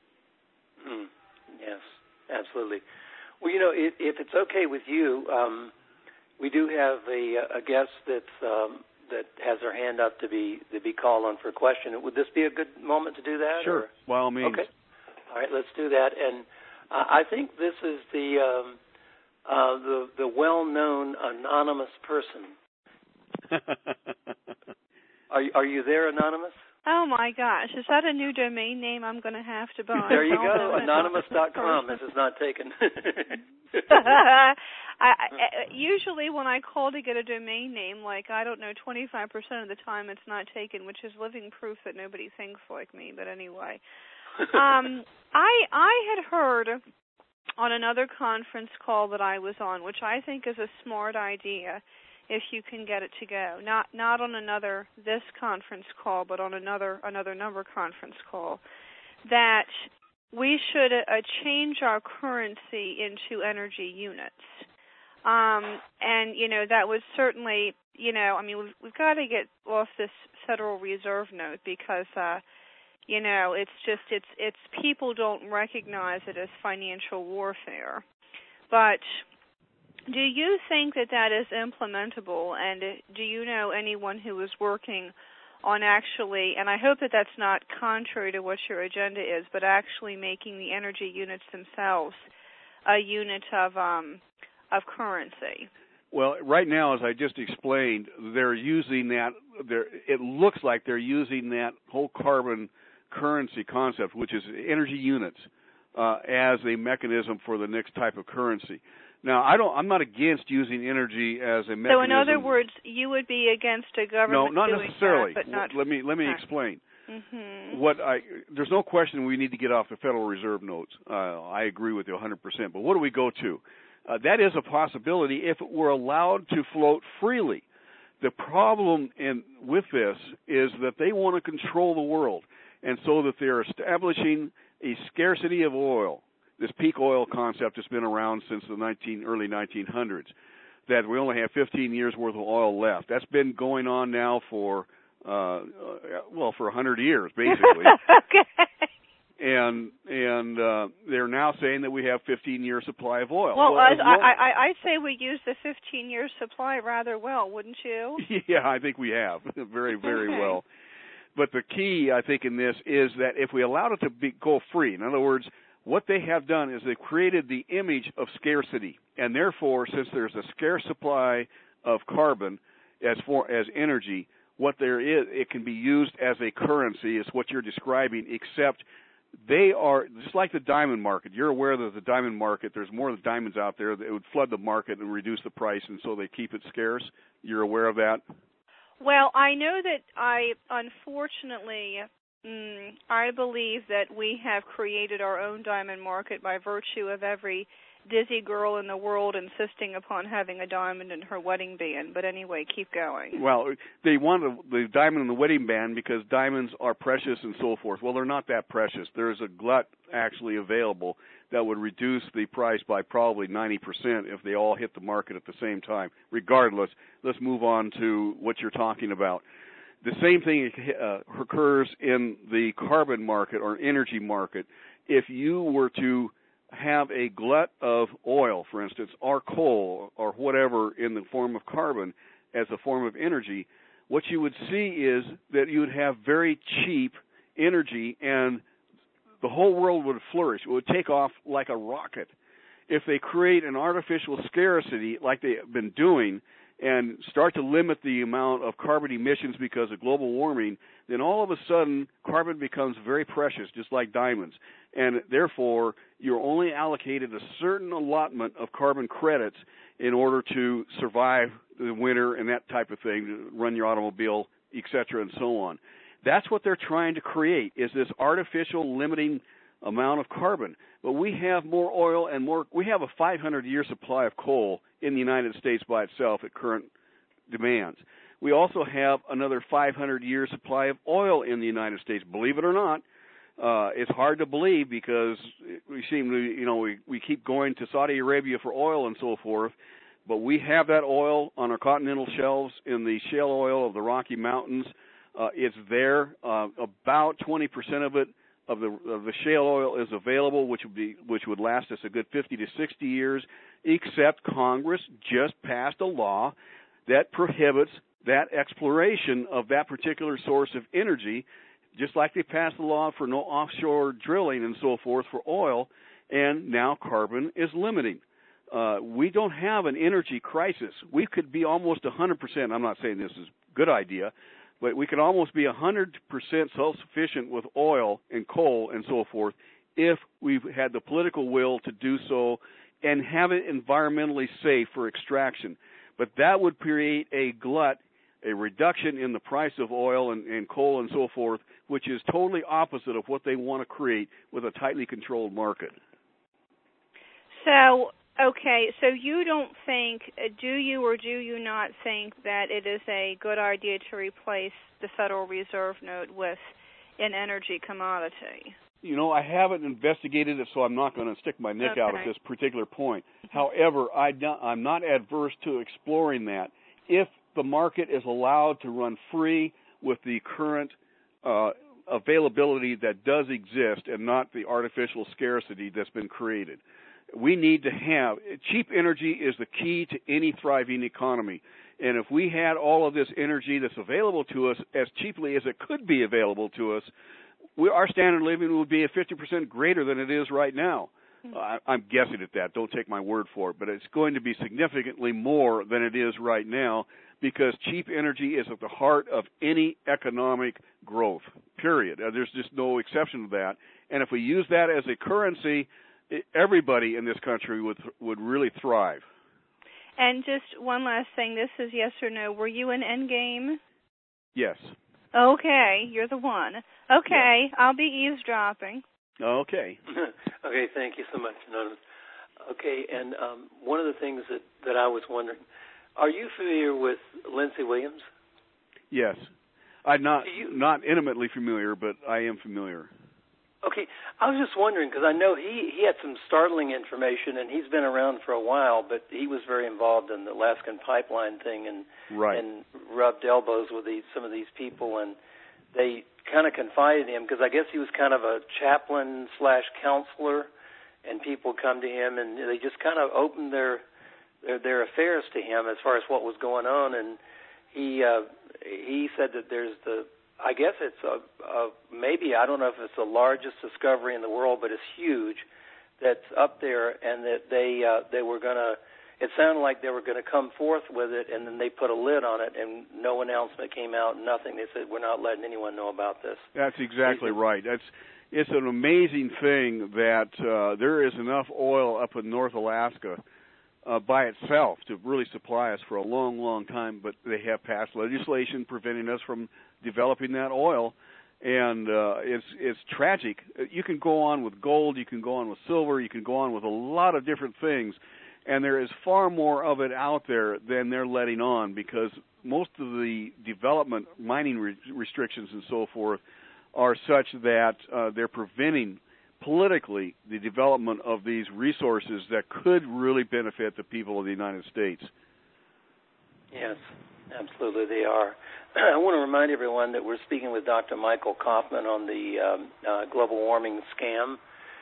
Mm, yes, absolutely. Well, you know, if, if it's okay with you, um, we do have a, a guest that's, um, that has her hand up to be to be called on for a question. Would this be a good moment to do that? Sure, or? by all means. Okay. All right, let's do that. And uh, I think this is the... Um, Uh, the the well-known anonymous person. are are you there, Anonymous? Oh my gosh, is that a new domain name I'm going to have to buy? There you go, anonymous dot com. This is not taken. I, I, usually when I call to get a domain name, like, I don't know, twenty-five percent of the time it's not taken, which is living proof that nobody thinks like me. But anyway, um, I I had heard on another conference call that I was on, which I think is a smart idea if you can get it to go. Not not on another this conference call, but on another another number conference call, that we should uh, change our currency into energy units. Um, and, you know, that would certainly, you know, I mean, we've, we've got to get off this Federal Reserve note, because uh You know, it's just, it's, it's people don't recognize it as financial warfare. But do you think that that is implementable? And do you know anyone who is working on actually, and I hope that that's not contrary to what your agenda is, but actually making the energy units themselves a unit of, um, of currency? Well, right now, as I just explained, they're using that, they're, it looks like they're using that whole carbon currency concept, which is energy units, uh, as a mechanism for the next type of currency. Now, I don't. I'm not against using energy as a mechanism. So, in other words, you would be against a government no, not doing necessarily. that, but not. Let me let me right. explain. Mm-hmm. What I there's no question we need to get off the Federal Reserve notes. Uh, I agree with you one hundred percent. But what do we go to? Uh, that is a possibility if it were allowed to float freely. The problem in with this is that they want to control the world. And so that they're establishing a scarcity of oil, this peak oil concept has been around since the nineteen, early nineteen hundreds, that we only have fifteen years worth of oil left. That's been going on now for, uh, well, for one hundred years, basically. Okay. And and uh, they're now saying that we have fifteen-year supply of oil. Well, well I, long- I, I, I'd say we use the fifteen-year supply rather well, wouldn't you? Yeah, I think we have very, very okay. well. But the key, I think, in this is that if we allowed it to be, go free, in other words, what they have done is they've created the image of scarcity. And therefore, since there's a scarce supply of carbon as for as energy, what there is, it can be used as a currency, is what you're describing, except they are, just like the diamond market. You're aware that the diamond market, there's more diamonds out there that would flood the market and reduce the price, and so they keep it scarce. You're aware of that? Well, I know that I, unfortunately, Mm, I believe that we have created our own diamond market by virtue of every dizzy girl in the world insisting upon having a diamond in her wedding band. But anyway, keep going. Well, they want the diamond in the wedding band because diamonds are precious and so forth. Well, they're not that precious. There's a glut actually available that would reduce the price by probably ninety percent if they all hit the market at the same time. Regardless, let's move on to what you're talking about. The same thing uh, occurs in the carbon market or energy market. If you were to have a glut of oil, for instance, or coal or whatever in the form of carbon as a form of energy, what you would see is that you would have very cheap energy and the whole world would flourish. It would take off like a rocket. If they create an artificial scarcity like they have been doing and start to limit the amount of carbon emissions because of global warming, then all of a sudden carbon becomes very precious, just like diamonds. And therefore, you're only allocated a certain allotment of carbon credits in order to survive the winter and that type of thing, to run your automobile, et cetera, and so on. That's what they're trying to create, is this artificial limiting amount of carbon. But we have more oil and more, we have a five hundred year supply of coal in the United States by itself at current demands. We also have another five hundred year supply of oil in the United States, believe it or not. Uh, it's hard to believe because we seem to, you know, we, we keep going to Saudi Arabia for oil and so forth, but we have that oil on our continental shelves in the shale oil of the Rocky Mountains. Uh, it's there. Uh, about twenty percent of it, of the of the shale oil, is available, which would be which would last us a good fifty to sixty years. Except Congress just passed a law that prohibits that exploration of that particular source of energy, just like they passed the law for no offshore drilling and so forth for oil, and now carbon is limiting. Uh, we don't have an energy crisis. We could be almost one hundred percent. I'm not saying this is a good idea, but we could almost be one hundred percent self-sufficient with oil and coal and so forth if we had the political will to do so and have it environmentally safe for extraction. But that would create a glut, a reduction in the price of oil and, and coal and so forth, which is totally opposite of what they want to create with a tightly controlled market. So, okay, so you don't think, do you or do you not think that it is a good idea to replace the Federal Reserve note with an energy commodity? You know, I haven't investigated it, so I'm not going to stick my neck okay. out at this particular point. However, I don't, I'm not adverse to exploring that if the market is allowed to run free with the current uh, availability that does exist and not the artificial scarcity that's been created. We need to have cheap energy is the key to any thriving economy. And if we had all of this energy that's available to us as cheaply as it could be available to us, we, our standard of living would be fifty percent greater than it is right now. Uh, I, I'm guessing at that. Don't take my word for it. But it's going to be significantly more than it is right now because cheap energy is at the heart of any economic growth, period. Uh, there's just no exception to that. And if we use that as a currency, everybody in this country would would really thrive. And just one last thing, this is yes or no. Were you in Endgame? Yes. Okay, you're the one. Okay, yes. I'll be eavesdropping. Okay. Okay, thank you so much, Nona. Okay, and um, one of the things that, that I was wondering, are you familiar with Lindsey Williams? Yes. I'm not, you, not intimately familiar, but I am familiar. Okay, I was just wondering because I know he, he had some startling information, and he's been around for a while, but he was very involved in the Alaskan pipeline thing and right. and rubbed elbows with these, some of these people, and they kind of confided in him because I guess he was kind of a chaplain slash counselor, and people come to him and they just kind of opened their their, their affairs to him as far as what was going on, and he uh, he said that there's the I guess it's a, a maybe I don't know if it's the largest discovery in the world, but it's huge. That's up there, and that they uh, they were gonna. It sounded like they were going to come forth with it, and then they put a lid on it, and no announcement came out. Nothing. They said we're not letting anyone know about this. That's exactly right. That's it's an amazing thing that uh, there is enough oil up in North Alaska uh, by itself to really supply us for a long, long time. But they have passed legislation preventing us from developing that oil, And uh, it's it's tragic. You can go on with gold, you can go on with silver, you can go on with a lot of different things, and there is far more of it out there than they're letting on, because most of the development, mining re- restrictions and so forth are such that uh, they're preventing politically the development of these resources that could really benefit the people of the United States. Yes, absolutely they are. I want to remind everyone that we're speaking with Doctor Michael Kaufman on the um, uh, global warming scam.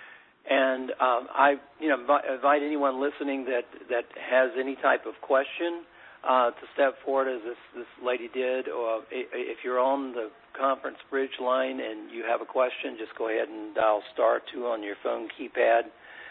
And um, I, you know, invite anyone listening that, that has any type of question uh, to step forward, as this, this lady did. Or if you're on the conference bridge line and you have a question, just go ahead and dial star two on your phone keypad.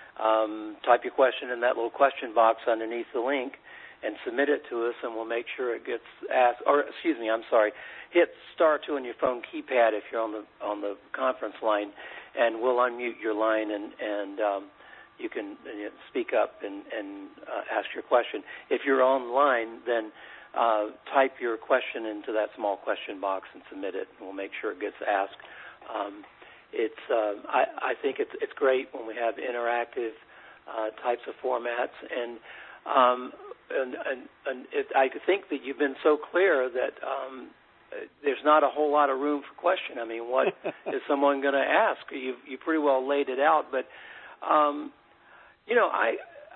Um, type your question in that little question box underneath the link and submit it to us, and we'll make sure it gets asked. Or excuse me, I'm sorry. Hit star two on your phone keypad if you're on the on the conference line, and we'll unmute your line, and and um, you can you know, speak up and and uh, ask your question. If you're online, then uh, type your question into that small question box and submit it, and we'll make sure it gets asked. Um, it's uh, I, I think it's it's great when we have interactive uh, types of formats, and um, and and, and it, I think that you've been so clear that um, there's not a whole lot of room for question. I mean, what is someone going to ask? You you pretty well laid it out, but um, you know, I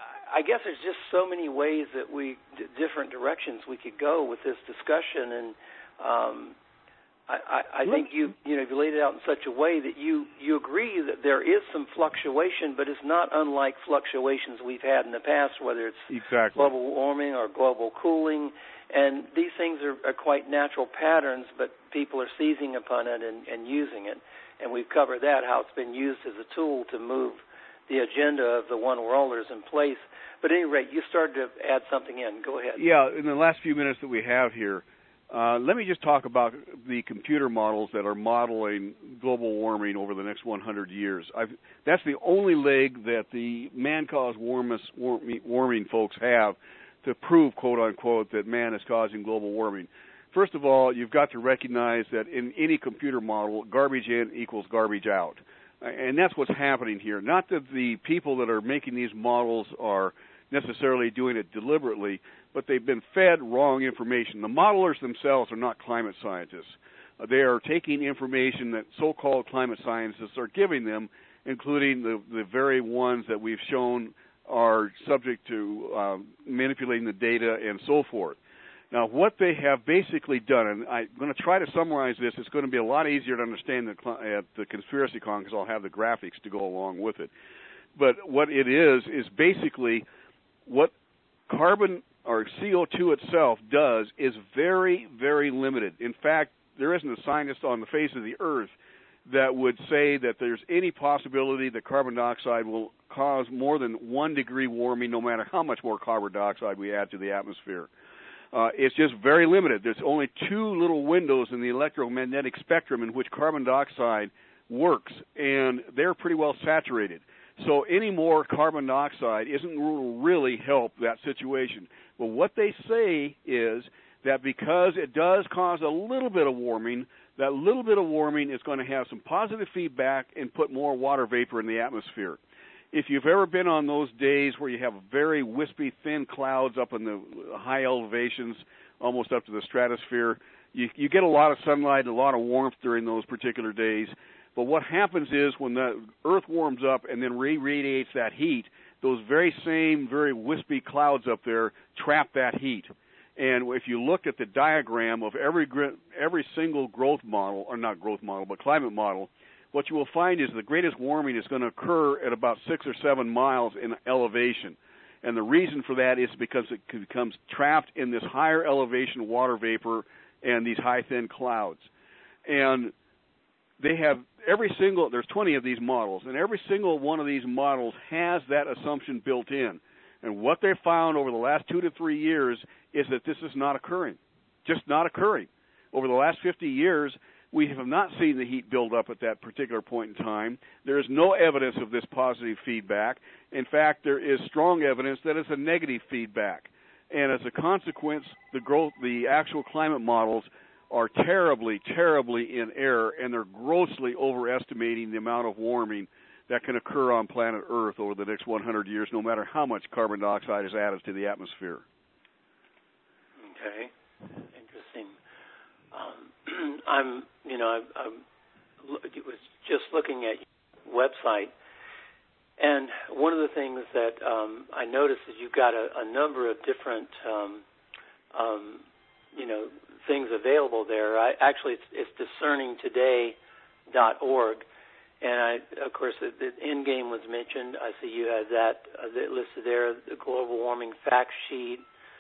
I guess there's just so many ways that we different directions we could go with this discussion, and um, I, I, I think you you know you laid it out in such a way that you you agree that there is some fluctuation, but it's not unlike fluctuations we've had in the past, whether it's exactly. global warming or global cooling. And these things are, are quite natural patterns, but people are seizing upon it and, and using it. And we've covered that, how it's been used as a tool to move the agenda of the One Worlders in place. But at any rate, you started to add something in. Go ahead. Yeah, in the last few minutes that we have here, uh, let me just talk about the computer models that are modeling global warming over the next one hundred years. I've, that's the only leg that the man-caused warming, warming folks have to prove, quote-unquote, that man is causing global warming. First of all, you've got to recognize that in any computer model, garbage in equals garbage out. And that's what's happening here. Not that the people that are making these models are necessarily doing it deliberately, but they've been fed wrong information. The modelers themselves are not climate scientists. Uh, they are taking information that so-called climate scientists are giving them, including the, the very ones that we've shown are subject to uh, manipulating the data and so forth. Now, what they have basically done, and I'm going to try to summarize this. It's going to be a lot easier to understand at the, the Conspiracy Con because I'll have the graphics to go along with it. But what it is is basically what carbon or C O two itself does is very, very limited. In fact, there isn't a scientist on the face of the earth that would say that there's any possibility that carbon dioxide will cause more than one degree warming no matter how much more carbon dioxide we add to the atmosphere. Uh, it's just very limited. There's only two little windows in the electromagnetic spectrum in which carbon dioxide works, and they're pretty well saturated. So any more carbon dioxide isn't going to really help that situation. But what they say is that because it does cause a little bit of warming, that little bit of warming is going to have some positive feedback and put more water vapor in the atmosphere. If you've ever been on those days where you have very wispy, thin clouds up in the high elevations, almost up to the stratosphere, you, you get a lot of sunlight, a lot of warmth during those particular days. But what happens is when the Earth warms up and then re-radiates that heat, those very same, very wispy clouds up there trap that heat. And if you look at the diagram of every every single growth model, or not growth model, but climate model, what you will find is the greatest warming is going to occur at about six or seven miles in elevation. And the reason for that is because it becomes trapped in this higher elevation water vapor and these high thin clouds. And they have every single, there's twenty of these models, and every single one of these models has that assumption built in. And what they've found over the last two to three years is that this is not occurring, just not occurring. Over the last fifty years, we have not seen the heat build up at that particular point in time. There is no evidence of this positive feedback. In fact, there is strong evidence that it's a negative feedback. And as a consequence, the growth, the actual climate models are terribly, terribly in error, and they're grossly overestimating the amount of warming that can occur on planet Earth over the next one hundred years, no matter how much carbon dioxide is added to the atmosphere. Okay, interesting. Um, I'm, you know, I, I was just looking at your website, and one of the things that um, I noticed is you've got a, a number of different, um, um, you know, things available there. I, actually, it's, it's discerning today dot org. And, I, of course, the, the Endgame was mentioned. I see you have that, uh, that listed there, the global warming fact sheet,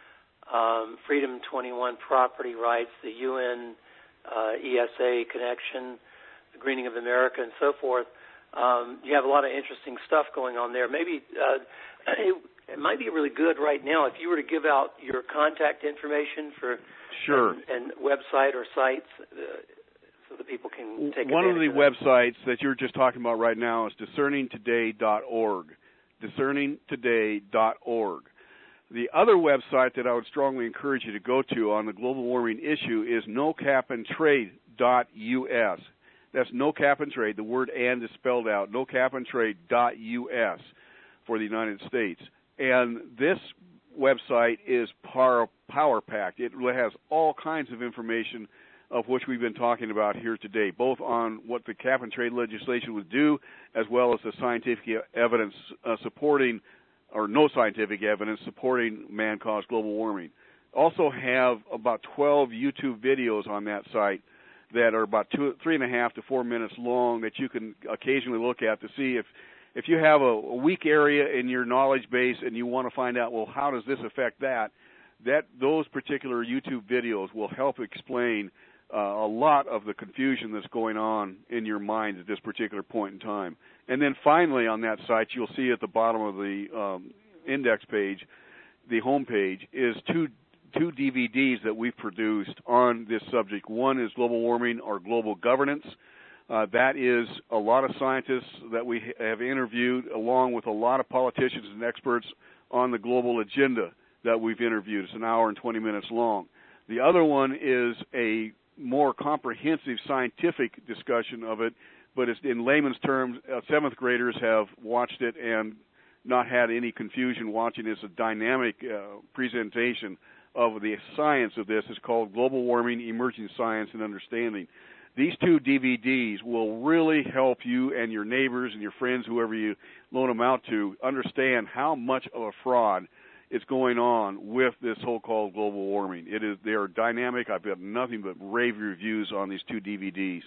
um, Freedom twenty-one property rights, the U N uh, E S A connection, the Greening of America, and so forth. Um, you have a lot of interesting stuff going on there. Maybe uh, it, it might be really good right now if you were to give out your contact information for sure and, and website or sites. Uh, So that people can take One of the of websites that you're just talking about right now is discerning today dot org. discerning today dot org. The other website that I would strongly encourage you to go to on the global warming issue is no cap and trade dot U S. That's no cap and trade. The word "and" is spelled out. no cap and trade dot U S for the United States. And this website is power, power packed. It has all kinds of information of which we've been talking about here today, both on what the cap and trade legislation would do, as well as the scientific evidence uh, supporting, or no scientific evidence supporting man-caused global warming. Also have about twelve YouTube videos on that site that are about two, three and a half to four minutes long that you can occasionally look at to see if, if you have a, a weak area in your knowledge base and you want to find out, well, how does this affect that? That those particular YouTube videos will help explain Uh, a lot of the confusion that's going on in your mind at this particular point in time. And then finally on that site, you'll see at the bottom of the um, index page, the home page, is two two D V Ds that we've produced on this subject. One is Global Warming or Global Governance. Uh, that is a lot of scientists that we have interviewed, along with a lot of politicians and experts on the global agenda that we've interviewed. It's an hour and twenty minutes long. The other one is a more comprehensive scientific discussion of it, but it's in layman's terms, uh, seventh graders have watched it and not had any confusion watching it. It's a dynamic uh, presentation of the science of this. It's called Global Warming, Emerging Science and Understanding. These two D V Ds will really help you and your neighbors and your friends, whoever you loan them out to, understand how much of a fraud is going on with this so-called global warming. It is, they are dynamic. I've got nothing but rave reviews on these two D V Ds.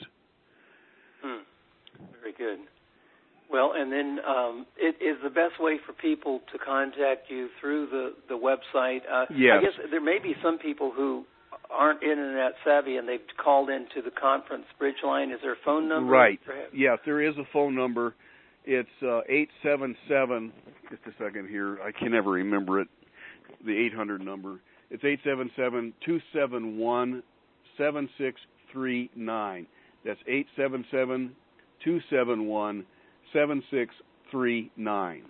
Hmm. Very good. Well, and then um, it is the best way for people to contact you through the, the website. Uh, yes. I guess there may be some people who aren't internet savvy and they've called into the conference bridge line. Is there a phone number? Right. Perhaps? Yes, there is a phone number. It's uh, eight seven seven, just a second here, I can never remember it, the eight hundred number. It's eight seven seven, two seven one, seven six three nine. That's eight seven seven, two seven one, seven six three nine.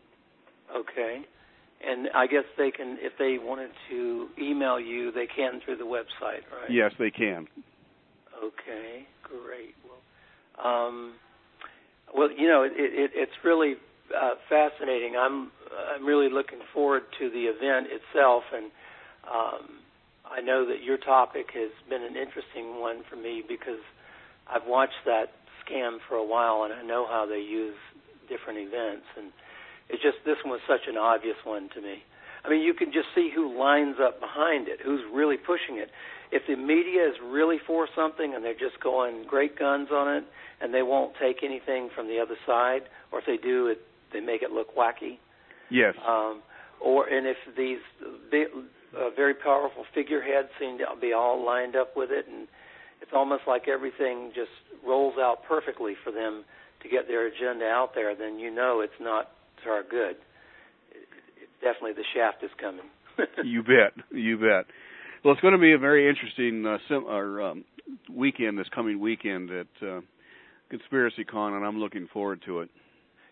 Okay. And I guess they can, if they wanted to email you, they can through the website, right? Yes, they can. Okay, great. Well, um, well, you know, it, it, it's really uh, fascinating. I'm I'm really looking forward to the event itself, and um, I know that your topic has been an interesting one for me because I've watched that scam for a while, and I know how they use different events, and it's just this one was such an obvious one to me. I mean, you can just see who lines up behind it, who's really pushing it. If the media is really for something and they're just going great guns on it and they won't take anything from the other side, or if they do, it, they make it look wacky. Yes. Um, or and if these big, uh, very powerful figureheads seem to be all lined up with it, and it's almost like everything just rolls out perfectly for them to get their agenda out there, then you know it's not to our good. It, it, definitely the shaft is coming. You bet. You bet. Well, it's going to be a very interesting uh, sim- or, um, weekend, this coming weekend at uh, Conspiracy Con, and I'm looking forward to it.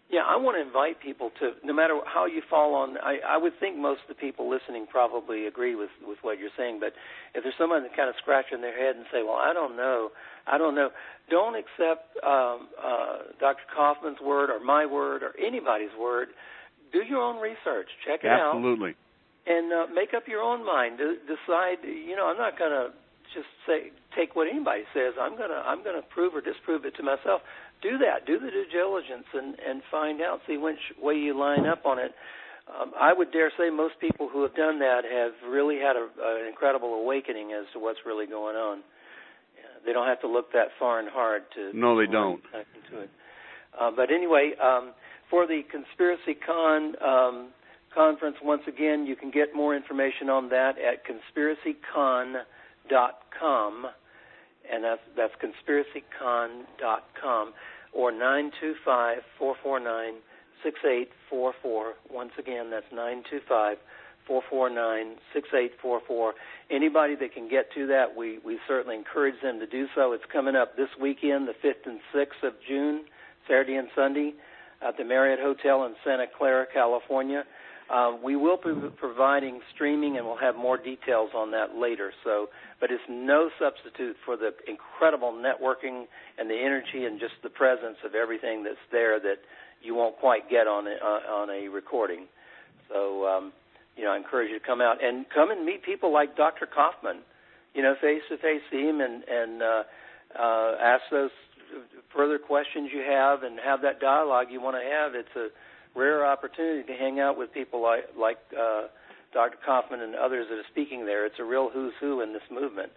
Yeah, I want to invite people to, no matter how you fall on, I, I would think most of the people listening probably agree with, with what you're saying, but if there's someone that kind of scratching their head and say, well, I don't know, I don't know, don't accept um, uh, Doctor Kaufman's word or my word or anybody's word. Do your own research. Check it out. Absolutely. And uh, make up your own mind. De- decide, you know, I'm not going to just say take what anybody says. I'm going to I'm going to prove or disprove it to myself. Do that. Do the due diligence and, and find out, see which way you line up on it. Um, I would dare say most people who have done that have really had a, an incredible awakening as to what's really going on. Yeah, they don't have to look that far and hard to no, they don't. Into it. Uh, but anyway, um, for the Conspiracy Con um, conference, once again, you can get more information on that at conspiracy con dot com. And that's, that's conspiracy con dot com, or nine two five, four four nine, six eight four four. Once again, that's nine two five, four four nine, six eight four four. Anybody that can get to that, we, we certainly encourage them to do so. It's coming up this weekend, the fifth and sixth of June, Saturday and Sunday, at the Marriott Hotel in Santa Clara, California. Uh, we will be providing streaming, and we'll have more details on that later. So, but it's no substitute for the incredible networking and the energy and just the presence of everything that's there that you won't quite get on a, uh, on a recording. So, um, you know, I encourage you to come out and come and meet people like Doctor Kaufman. You know, face to face, see him and and uh, uh, ask those further questions you have and have that dialogue you want to have. It's a rare opportunity to hang out with people like like uh, Doctor Kaufman and others that are speaking there. It's a real who's who in this movement.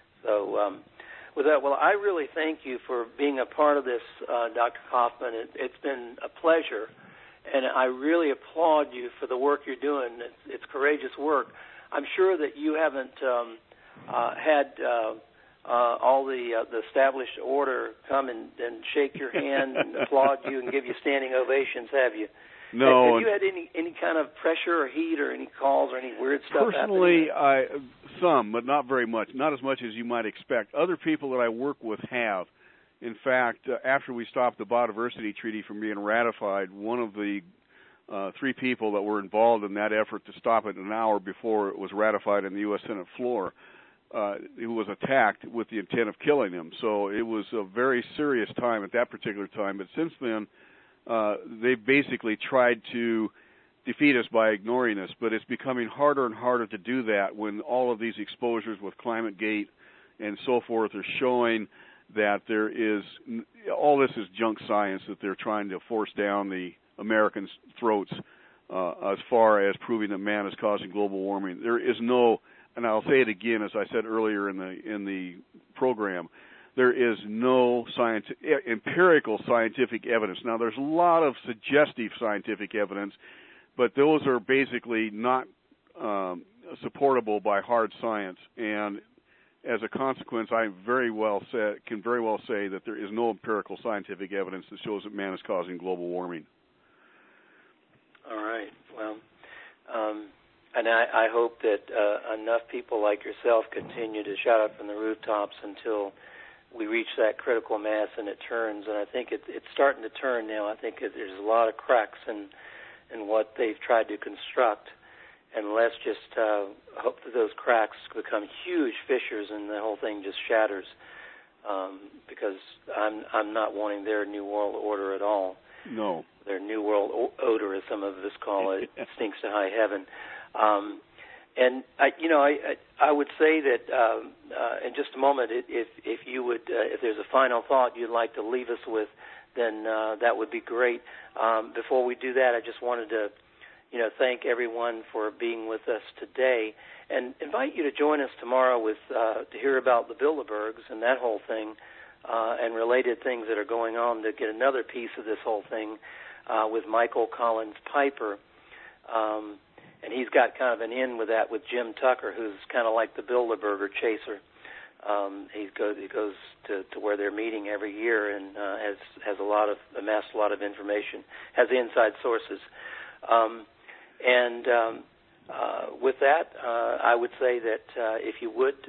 So um, with that, well, I really thank you for being a part of this, uh, Doctor Kaufman. It, it's been a pleasure, and I really applaud you for the work you're doing. It's, it's courageous work. I'm sure that you haven't um, uh, had uh, uh, all the, uh, the established order come and, and shake your hand and applaud you and give you standing ovations, have you? No. Have you had any any kind of pressure or heat or any calls or any weird stuff Personally, happening? I some, but not very much. Not as much as you might expect. Other people that I work with have. In fact, uh, after we stopped the Biodiversity Treaty from being ratified, one of the uh, three people that were involved in that effort to stop it an hour before it was ratified in the U S Senate floor, uh, who was attacked with the intent of killing him. So it was a very serious time at that particular time. But since then, Uh, they basically tried to defeat us by ignoring us, but it's becoming harder and harder to do that when all of these exposures with ClimateGate and so forth are showing that there is, all this is junk science that they're trying to force down the Americans' throats uh, as far as proving that man is causing global warming. There is no, and I'll say it again, as I said earlier in the in the program, there is no scientific, empirical scientific evidence. Now, there's a lot of suggestive scientific evidence, but those are basically not um, supportable by hard science. And as a consequence, I very well say, can very well say that there is no empirical scientific evidence that shows that man is causing global warming. All right. Well, um, and I, I hope that uh, enough people like yourself continue to shout up from the rooftops until we reach that critical mass and it turns, and I think it, it's starting to turn now. I think it, there's a lot of cracks in in what they've tried to construct, and let's just uh, hope that those cracks become huge fissures and the whole thing just shatters, um, because I'm I'm not wanting their new world order at all. No. Their new world o- odor, as some of us call it, stinks to high heaven. Um, And I, you know, I, I, I would say that um, uh, in just a moment, if if you would, uh, if there's a final thought you'd like to leave us with, then uh, that would be great. Um, before we do that, I just wanted to, you know, thank everyone for being with us today, and invite you to join us tomorrow with uh, to hear about the Bilderbergs and that whole thing, uh, and related things that are going on. To get another piece of this whole thing uh, with Michael Collins Piper. Um, And he's got kind of an in with that with Jim Tucker, who's kind of like the Bilderberger chaser. Um, he goes he goes to, to where they're meeting every year and uh, has has a lot of amassed a lot of information, has inside sources. Um, and um, uh, with that, uh, I would say that uh, if you would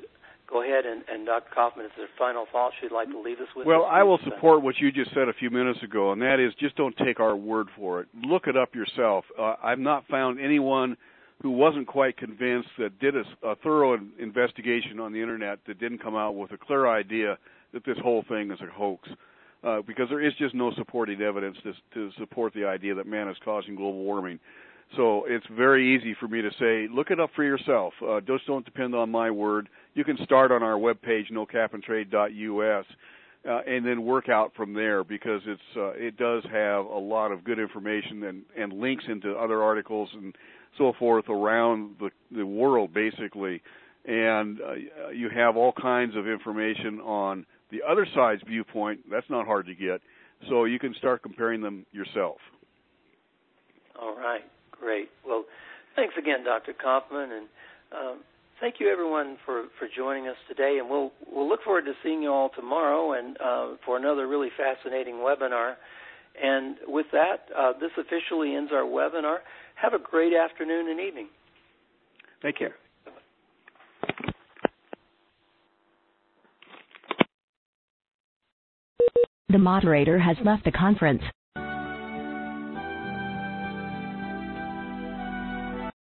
go ahead and, and Doctor Kaufman, is there final thoughts you'd like to leave us with? Well, I will support what you just said a few minutes ago, and that is just don't take our word for it. Look it up yourself. Uh, I've not found anyone who wasn't quite convinced that did a, a thorough investigation on the Internet that didn't come out with a clear idea that this whole thing is a hoax. Uh, because there is just no supporting evidence to, to support the idea that man is causing global warming. So it's very easy for me to say, look it up for yourself. Uh, just don't depend on my word. You can start on our webpage, no cap and trade dot U S, uh, and then work out from there, because it's uh, it does have a lot of good information and, and links into other articles and so forth around the, the world, basically. And uh, you have all kinds of information on the other side's viewpoint. That's not hard to get. So you can start comparing them yourself. All right. Great. Well, thanks again, Doctor Kaufman, and um, thank you, everyone, for, for joining us today. And we'll we'll look forward to seeing you all tomorrow and uh, for another really fascinating webinar. And with that, uh, this officially ends our webinar. Have a great afternoon and evening. Take care. The moderator has left the conference.